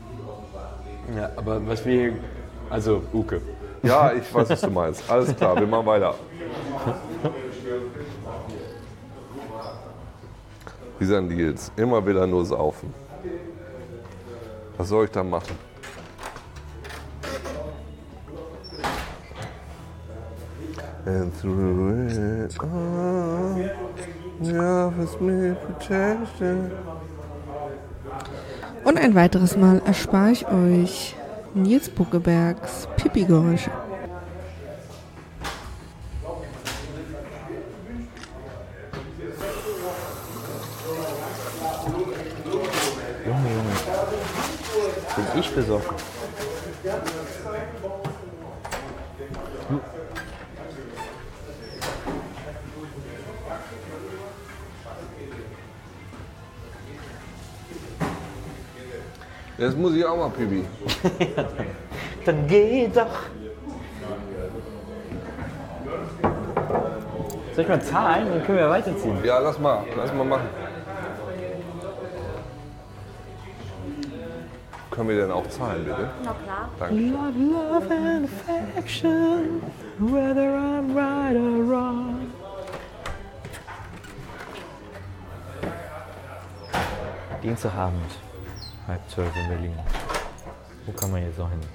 Ja, aber was wir hier, also Uke. Ja, ich weiß, was du meinst. Alles klar, wir machen weiter. Dieser Nils, immer will er nur saufen. Was soll ich da machen? And through it all, he offers me protection. Und ein weiteres Mal erspare ich euch Nils Buckebergs Pipi-Geräusche. Bin ich besoffen. Jetzt muss ich auch mal Pipi. Dann geh doch. Soll ich mal zahlen? Dann können wir weiterziehen. Ja, lass mal. Lass mal machen. Können wir denn auch zahlen, bitte? Na klar. Danke. Love, love and affection, whether I'm right or wrong. Dienstagabend, halb zwölf in Berlin. Wo kann man jetzt noch hin?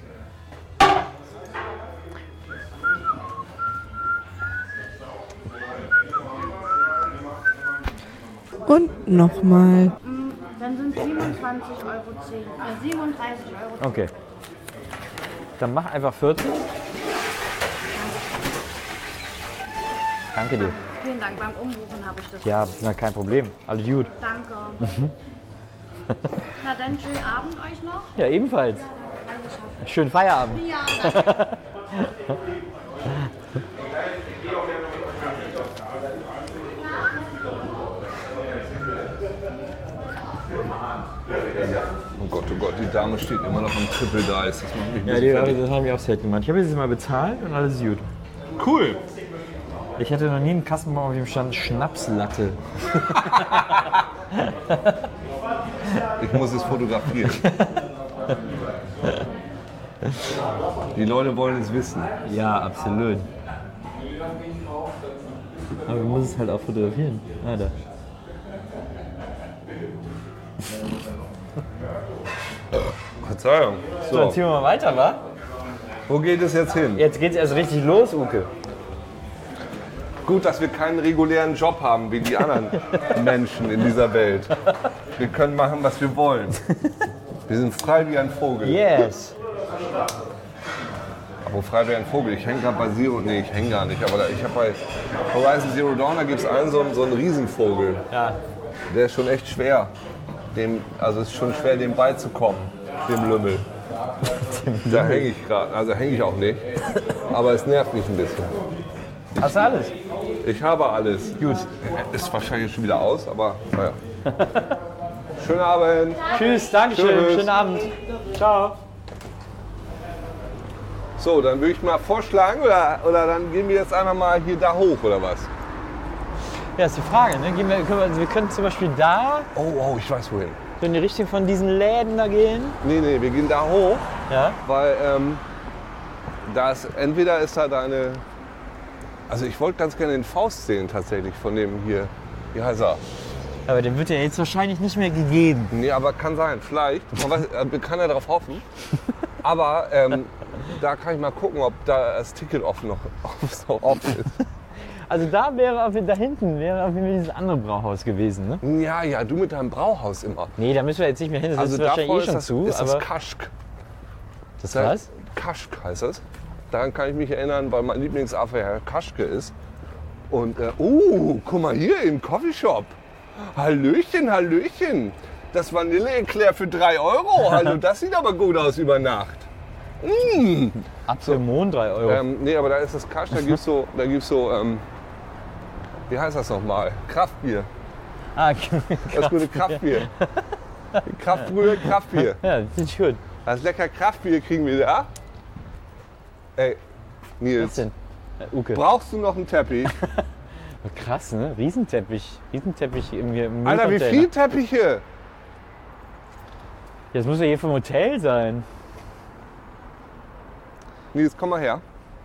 Und nochmal. Dann sind siebenundzwanzig Euro zehn. Äh, siebenunddreißig Euro. Okay. Dann mach einfach vierzig. Danke dir. Vielen Dank. Beim Umbuchen habe ich das. Ja, na kein Problem. Alles gut. Danke. Na dann schönen Abend euch noch. Ja, ebenfalls. Schönen Feierabend. Ja, danke. Oh Gott, oh Gott, die Dame steht immer noch am Triple Dice. Das macht mich ein Ja, bisschen die, fertig. das haben wir aufs Set gemacht. Ich habe jetzt mal bezahlt und alles gut. Cool. Ich hatte noch nie einen Kassenbon, auf dem stand Schnapslatte. Ich muss es fotografieren. Die Leute wollen es wissen. Ja, absolut. Aber du musst es halt auch fotografieren. Ah, da. Verzeihung. So, dann So, ziehen wir mal weiter, wa? wo geht es jetzt hin? Jetzt geht's erst richtig los, Uke. Gut, dass wir keinen regulären Job haben wie die anderen Menschen in dieser Welt. Wir können machen, was wir wollen. Wir sind frei wie ein Vogel. Yes. Aber frei wie ein Vogel. Ich hänge gerade bei Zero. Nee, ich hänge gar nicht. Aber da, ich habe bei Horizon Zero Dawn, da gibt es einen so, einen so einen Riesenvogel. Ja. Der ist schon echt schwer. Dem, also es ist schon schwer, dem beizukommen, dem Lümmel. Da hänge ich gerade. Also hänge ich auch nicht. Aber es nervt mich ein bisschen. Hast du alles? Ich habe alles. Gut. Ist wahrscheinlich schon wieder aus, aber naja. Schönen Abend. Tschüss, Dankeschön. Tschüss. Schönen Abend. Ciao. So, dann würde ich mal vorschlagen, oder, oder dann gehen wir jetzt einfach mal hier da hoch, oder was? Ja, ist die Frage. Ne? Gehen wir, können wir, also wir können zum Beispiel da Oh, oh, ich weiß wohin. so in die Richtung von diesen Läden da gehen. Nee, nee, wir gehen da hoch, Ja. weil ähm, da ist, entweder ist da deine, also ich wollte ganz gerne den Faust sehen tatsächlich von dem hier, wie heißt er? Aber den wird ja jetzt wahrscheinlich nicht mehr gegeben. Nee, aber kann sein, vielleicht, man weiß, äh, kann ja darauf hoffen, aber ähm, da kann ich mal gucken, ob da das Ticket offen noch, noch offen ist. Also da wäre auf, da hinten wäre auf jeden Fall dieses andere Brauhaus gewesen, ne? Ja, ja, du mit deinem Brauhaus immer. Nee, da müssen wir jetzt nicht mehr hin. Das Also ist wahrscheinlich davor eh ist schon das, zu. ist aber das Kaschk. das was? Kaschk heißt das. Daran kann ich mich erinnern, weil mein Lieblingsaffe Herr Kaschke ist. Und, äh, oh, guck mal hier im Coffeeshop. Hallöchen, Hallöchen. Das Vanille-Eclair für drei Euro. Hallo, das sieht aber gut aus über Nacht. Mm. Apfelmon drei Euro. Ähm, nee, aber da ist das Kasch, da gibt's so, da gibt's so, ähm, wie heißt das nochmal? Kraftbier. Ah, Das gute Kraftbier. Kraftbrühe, Kraftbier. ja, das ist gut. Das lecker Kraftbier kriegen wir da. Ey, Was Nils, denn? Äh, Uke. brauchst du noch einen Teppich? Krass, ne? Riesenteppich. Riesenteppich im, im Alter, wie Müllcontainer. viele Teppiche? Das muss ja hier vom Hotel sein. Nils, komm mal her.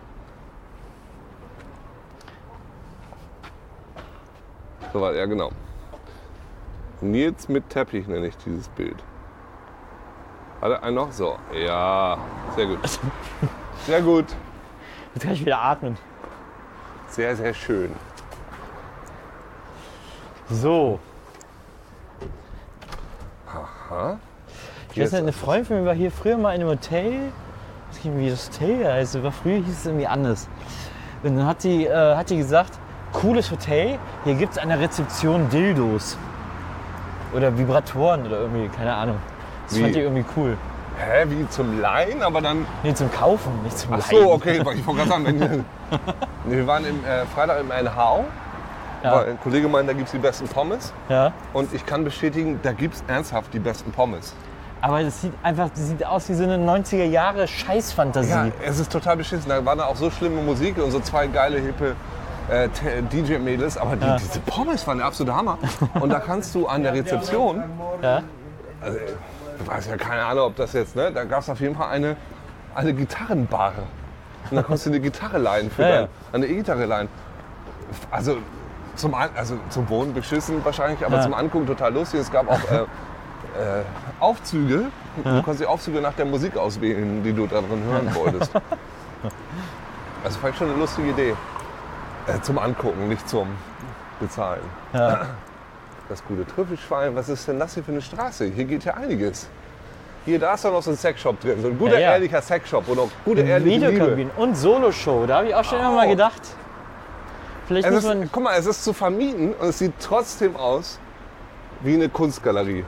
So weit, ja genau. Nils mit Teppich nenne ich dieses Bild. Warte, ein noch so. Ja, sehr gut. Sehr gut. Jetzt kann ich wieder atmen. Sehr, sehr schön. So. Aha. Ich weiß nicht, eine Freundin von mir war hier früher mal in einem Hotel. Ich weiß nicht, wie das Hotel heißt. War früher hieß es irgendwie anders. Und dann hat die, äh, hat die gesagt, cooles Hotel, hier gibt es an der Rezeption Dildos. Oder Vibratoren oder irgendwie, keine Ahnung. Das Wie? fand ich irgendwie cool. Hä, wie zum Leihen, aber dann... Nee, zum Kaufen, nicht zum Ach Leihen. so, okay, ich wollte gerade sagen, wenn, nee, wir waren im, äh, Freitag im N H O, Ja. weil ein Kollege meinte, da gibt es die besten Pommes. Ja. Und ich kann bestätigen, da gibt es ernsthaft die besten Pommes. Aber das sieht einfach das sieht aus wie so eine neunziger Jahre Scheißfantasie. Ja, es ist total beschissen. Da war da auch so schlimme Musik und so zwei geile, hippe äh, D J-Mädels. Aber die, Ja. diese Pommes waren der absolute Hammer. Und da kannst du an der Rezeption, Ja. also, ich weiß ja keine Ahnung, ob das jetzt, ne? Da gab es auf jeden Fall eine, eine Gitarrenbar. Und da konntest du eine Gitarre leihen für Ja, dein, ja. eine E-Gitarre leihen. Also zum, An also zum Wohnen beschissen wahrscheinlich, aber Ja. zum Angucken total lustig. Es gab auch äh, äh, Aufzüge. Du konntest die Aufzüge nach der Musik auswählen, die du da drin hören wolltest. Also fand ich schon eine lustige Idee. Äh, zum Angucken, nicht zum Bezahlen. Ja. Das gute Trüffelschwein, was ist denn das hier für eine Straße? Hier geht ja einiges. Hier, da ist doch noch so ein Sexshop drin. So ein guter, Ja, ja. ehrlicher Sexshop, wo noch gute, ehrliche Liebe. Videokabinen und Soloshow, da habe ich auch schon immer mal gedacht. Vielleicht Es muss ist, man. guck mal, es ist zu vermieten und es sieht trotzdem aus wie eine Kunstgalerie.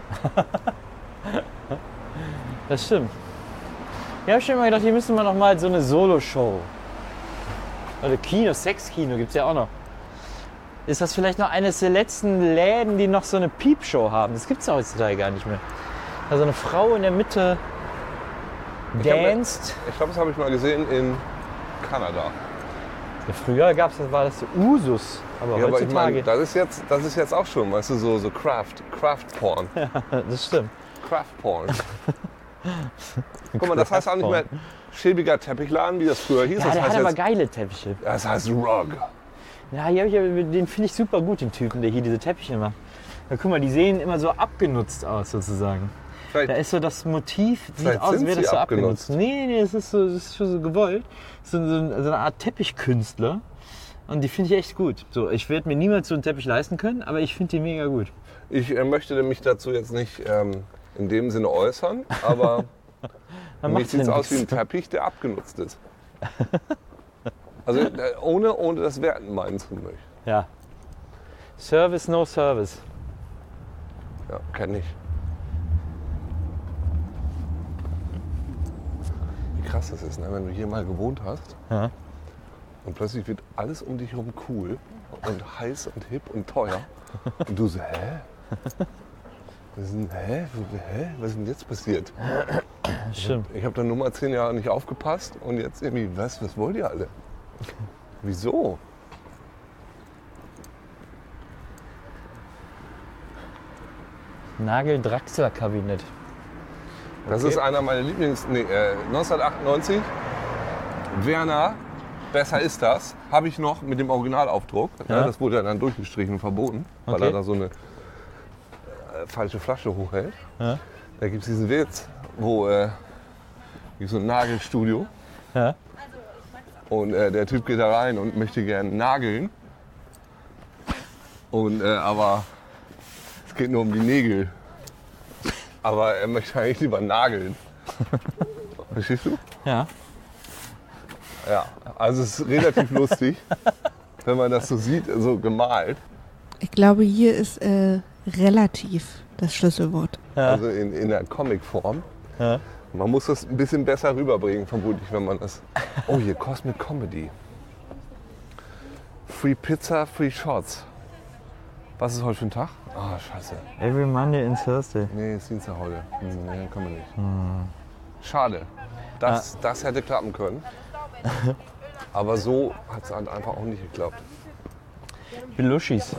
Das stimmt. Ich habe schon immer gedacht, hier müsste man noch mal so eine Soloshow. Oder Kino, Sexkino gibt es ja auch noch. Ist das vielleicht noch eines der letzten Läden, die noch so eine Piepshow haben? Das gibt es heutzutage gar nicht mehr. Also eine Frau in der Mitte Ich hab- danced. Ich glaube, das habe ich mal gesehen in Kanada. Ja, früher gab's das, war das so Usus. Aber Ja, aber ich heutzutage. meine, das ist jetzt, das ist jetzt auch schon, weißt du, so, so Craft, Craft Porn. das stimmt. Craft Porn. Guck mal, das heißt auch nicht mehr schäbiger Teppichladen, wie das früher hieß. Ja, das der heißt hat aber jetzt, geile Teppiche. das heißt Rug. Ja, hier hab ich, aber- den finde ich super gut, den Typen, der hier diese Teppiche macht. Ja, guck mal, die sehen immer so abgenutzt aus, sozusagen. Da Vielleicht, ist so das Motiv, sieht Vielleicht aus, als sind wäre das sie so abgenutzt. abgenutzt. Nee, nee, es ist, so, es ist schon so gewollt. Es ist so, so eine Art Teppichkünstler. Und die finde ich echt gut. So, ich werde mir niemals so einen Teppich leisten können, aber ich finde die mega gut. ich äh, möchte mich dazu jetzt nicht ähm, in dem Sinne äußern, aber Dann für mich macht's sieht es ja aus wie ein nichts. Teppich, der abgenutzt ist. Also äh, ohne, ohne das Werten meinen zu möchten. Ja. Service, no service. Ja, kenne ich. Wie krass das ist, ne? Wenn du hier mal gewohnt hast Ja. und plötzlich wird alles um dich herum cool und heiß und hip und teuer. Und du so, hä? Was ist denn, hä? hä? Was ist denn jetzt passiert? Stimmt. Ich habe dann nur mal zehn Jahre nicht aufgepasst und jetzt irgendwie, was, was wollt ihr alle? Wieso? Nagel-Draxler-Kabinett. Das Okay. ist einer meiner Lieblings... Nee, äh, neunzehnhundertachtundneunzig, Werner, besser ist das, habe ich noch mit dem Originalaufdruck. Ja. Ne, das wurde ja dann durchgestrichen und verboten, weil Okay. er da so eine äh, falsche Flasche hochhält. Ja. Da gibt es diesen Witz, wo äh, gibt so ein Nagelstudio Ja. und äh, der Typ geht da rein und möchte gerne nageln. Und, äh, aber es geht nur um die Nägel. Aber er möchte eigentlich lieber nageln. Verstehst du? Ja. Ja, also es ist relativ lustig, wenn man das so sieht, so gemalt. Ich glaube, hier ist äh, relativ das Schlüsselwort. Ja. Also in, in der Comicform. Ja. Man muss das ein bisschen besser rüberbringen, vermutlich, wenn man das... Oh, hier, Cosmic Comedy. Free Pizza, Free Shots. Was ist heute für ein Tag? Ah, scheiße. Every Monday and Thursday. Nee, ist Dienstag heute. Hm, nee, können wir nicht. Schade. Das, das hätte klappen können. Aber so hat es halt einfach auch nicht geklappt. Belushis.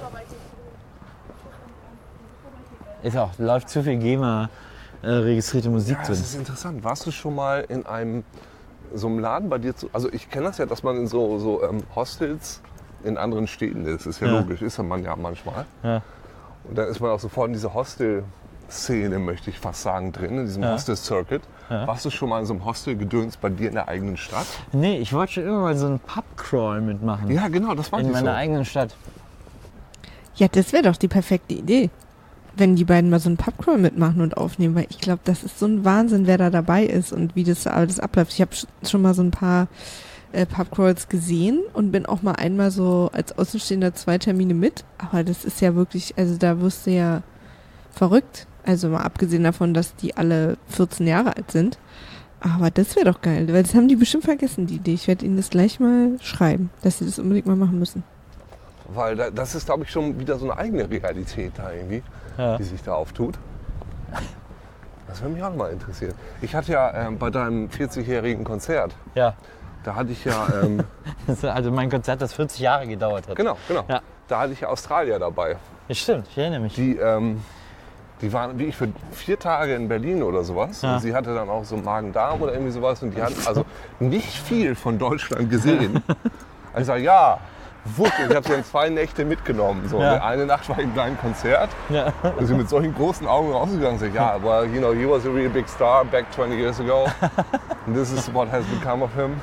Ist auch, läuft zu viel GEMA-registrierte Musik Ja, drin. das ist interessant. Warst du schon mal in einem so einem Laden bei dir zu? Also ich kenne das ja, dass man in so, so ähm, Hostels in anderen Städten ist. Ist ja, Ja. logisch, ist ja man ja manchmal. Ja. Und dann ist man auch sofort in dieser Hostel-Szene, möchte ich fast sagen, drin, in diesem Ja. Hostel-Circuit. Ja. Warst du schon mal in so einem Hostel-Gedöns bei dir in der eigenen Stadt? Nee, ich wollte schon immer mal so einen Pub-Crawl mitmachen. Ja, genau, das war in ich meiner so. eigenen Stadt. Ja, das wäre doch die perfekte Idee, wenn die beiden mal so einen Pubcrawl mitmachen und aufnehmen, weil ich glaube, das ist so ein Wahnsinn, wer da dabei ist und wie das alles abläuft. Ich habe schon mal so ein paar äh, Pubcrawls gesehen und bin auch mal einmal so als Außenstehender zwei Termine mit, aber das ist ja wirklich, also da wirst du ja verrückt, Also mal abgesehen davon, dass die alle vierzehn Jahre alt sind. Aber das wäre doch geil, weil das haben die bestimmt vergessen, die Idee. Ich werde ihnen das gleich mal schreiben, dass sie das unbedingt mal machen müssen. Weil da, das ist, glaube ich, schon wieder so eine eigene Realität da irgendwie, ja. die sich da auftut. Das würde mich auch mal interessieren. Ich hatte ja ähm, bei deinem vierzigjährigen Konzert, ja. da hatte ich ja... Ähm, also mein Konzert, das vierzig Jahre gedauert hat. Genau, genau. Ja. Da hatte ich ja Australier dabei. Ja, stimmt, ich erinnere mich. Die, ähm, die waren wie ich für vier Tage in Berlin oder sowas. Ja. Und sie hatte dann auch so Magen-Darm oder irgendwie sowas. Und die hat also nicht viel von Deutschland gesehen. Also ich sage, ja, wupp, ich habe sie dann zwei Nächte mitgenommen. So. Ja. Eine Nacht war ich in einem Konzert. Ja. Und sie mit solchen großen Augen rausgegangen und sagt, ja, aber you know, he was a really big star back twenty years ago. And this is what has become of him.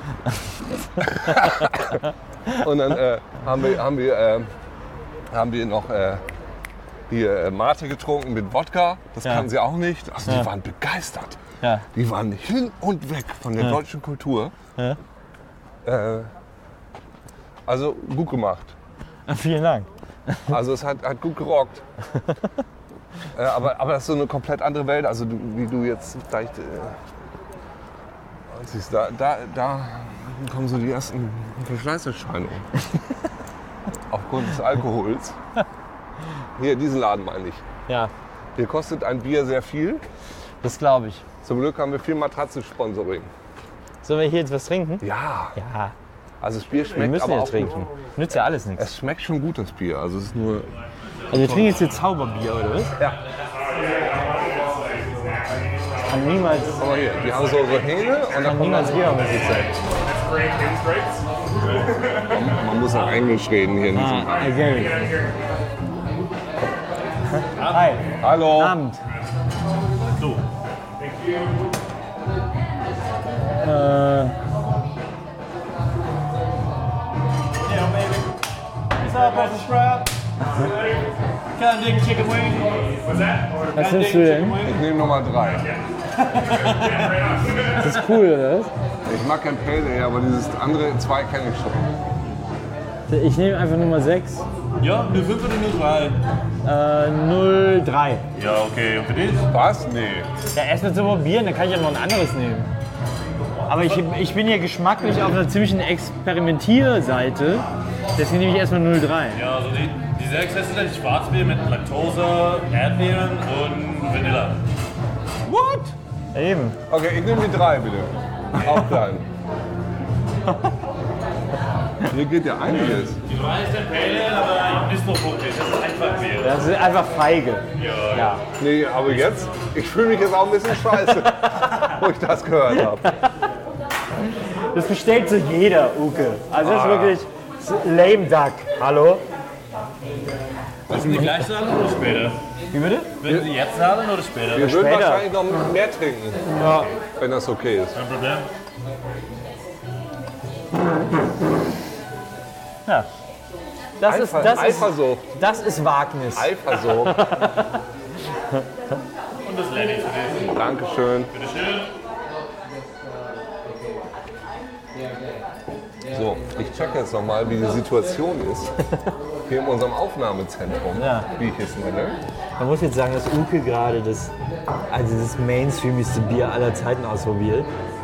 Und dann äh, haben wir, haben wir, äh, haben wir noch äh, hier äh, Mate getrunken mit Wodka. Das ja. kannten sie auch nicht. Also die ja. waren begeistert. Ja. Die waren hin und weg von der ja. deutschen Kultur. Ja. Äh, also gut gemacht. Vielen Dank. Also es hat, hat gut gerockt. äh, aber, aber das ist so eine komplett andere Welt. Also du, wie du jetzt vielleicht... Äh, siehst, da, da, da kommen so die ersten Verschleißerscheinungen. Aufgrund des Alkohols. Hier, diesen Laden meine ich. Ja. Hier kostet ein Bier sehr viel. Das glaube ich. Zum Glück haben wir viel Matratzen-Sponsoring. Sollen wir hier jetzt was trinken? Ja. Ja. Also das Bier schmeckt wir müssen aber ja auch trinken. Gut. Nützt ja alles nichts. Es schmeckt schon gut, das Bier. Also es ist nur... Also wir trinken jetzt hier Zauberbier, oder was? Ja. Ich kann niemals... Aber hier, die haben so, so Hähne und dann niemals Biermusik sein. Man, man muss auch Englisch reden hier in diesem Ah, I get it. Hi. Hallo. Abend. So. Äh... Was nimmst du denn? Ich nehme Nummer drei. Das ist cool, oder was? Ich mag kein Pale Ale, aber dieses andere zwei kenne ich schon. Ich nehme einfach Nummer sechs. Ja, null fünf oder null drei? Äh, null drei. Ja, okay. Und für dich? Was? Nee. Ja, erstmal zu probieren, dann kann ich ja noch ein anderes nehmen. Aber ich, ich bin hier geschmacklich auf einer ziemlichen Experimentierseite. Deswegen nehme ich erstmal null drei. Ja, also die, die sechs ist halt Schwarzbier mit Laktose, Erdbeeren und Vanille. What? Ja, eben. Okay, ich nehme die drei bitte. Auch klein. Hier geht ja einiges. Die drei ist ein Pale Ale, aber nicht so fruchtig. Das ist einfach Bier. Das ist einfach feige. Ja. Ja. Nee, aber jetzt, ich fühle mich jetzt auch ein bisschen scheiße, wo ich das gehört habe. Das bestellt so jeder, Uke. Also das ist Ah. wirklich lame duck. Hallo? Müssen die gleich zahlen oder später? Wie bitte? Würden Sie jetzt zahlen oder später? Wir würden Später. wahrscheinlich noch mehr trinken, Ja. wenn das okay ist. Kein Problem. Ja. Das ist, Eifer- das, ist, Eifersucht. das ist Wagnis. Eifersucht. Und das Lenny für dich. Dankeschön. Bitteschön. So, ich check jetzt nochmal, wie die Situation ist. Hier in unserem Aufnahmezentrum, Ja. wie ich es nenne. Man muss jetzt sagen, dass Uke gerade das, also das mainstreamigste Bier aller Zeiten ausprobiert.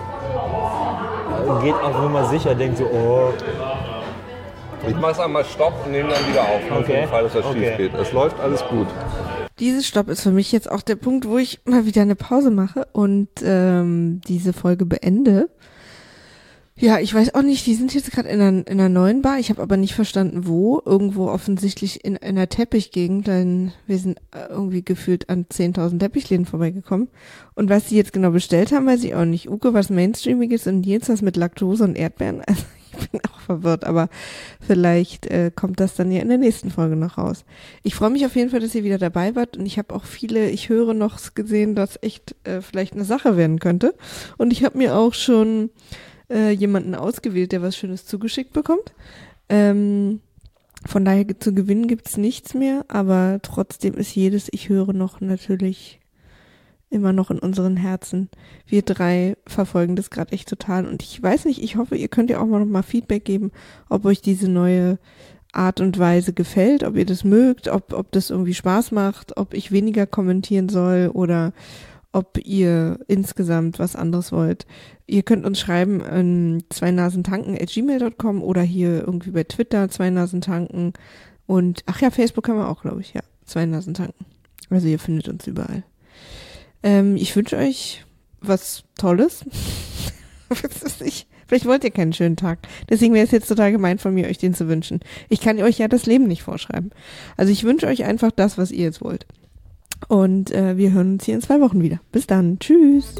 Geht auf Nummer sicher, denkt so, oh, Ich mache einmal Stopp und nehme dann wieder auf, nur für Okay. den Fall, dass das Okay. schief geht. Es läuft alles gut. Dieses Stopp ist für mich jetzt auch der Punkt, wo ich mal wieder eine Pause mache und ähm, diese Folge beende. Ja, ich weiß auch nicht, die sind jetzt gerade in einer, in einer neuen Bar. Ich habe aber nicht verstanden, wo. Irgendwo offensichtlich in, in einer Teppichgegend, denn wir sind äh, irgendwie gefühlt an zehntausend Teppichläden vorbeigekommen. Und was sie jetzt genau bestellt haben, weiß ich auch nicht. Uke was Mainstreamiges und Nils was mit Laktose und Erdbeeren. Also ich bin auch verwirrt, aber vielleicht äh, kommt das dann ja in der nächsten Folge noch raus. Ich freue mich auf jeden Fall, dass ihr wieder dabei wart und ich habe auch viele, ich höre noch gesehen, dass echt äh, vielleicht eine Sache werden könnte. Und ich habe mir auch schon äh, jemanden ausgewählt, der was Schönes zugeschickt bekommt. Ähm, von daher zu gewinnen gibt's nichts mehr, aber trotzdem ist jedes Ich höre noch natürlich immer noch in unseren Herzen. Wir drei verfolgen das gerade echt total und ich weiß nicht, ich hoffe, ihr könnt ja auch mal noch mal Feedback geben, ob euch diese neue Art und Weise gefällt, ob ihr das mögt, ob, ob das irgendwie Spaß macht, ob ich weniger kommentieren soll oder ob ihr insgesamt was anderes wollt. Ihr könnt uns schreiben an zweinasentanken at gmail dot com oder hier irgendwie bei Twitter zweinasentanken und ach ja, Facebook haben wir auch, glaube ich, ja, zweinasentanken. Also ihr findet uns überall. Ähm, ich wünsche euch was Tolles. ich, vielleicht wollt ihr keinen schönen Tag. Deswegen wäre es jetzt total gemein von mir, euch den zu wünschen. Ich kann euch ja das Leben nicht vorschreiben. Also ich wünsche euch einfach das, was ihr jetzt wollt. Und äh, wir hören uns hier in zwei Wochen wieder. Bis dann. Tschüss.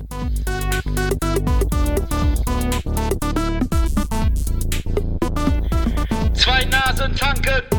Zwei Nasen tanken.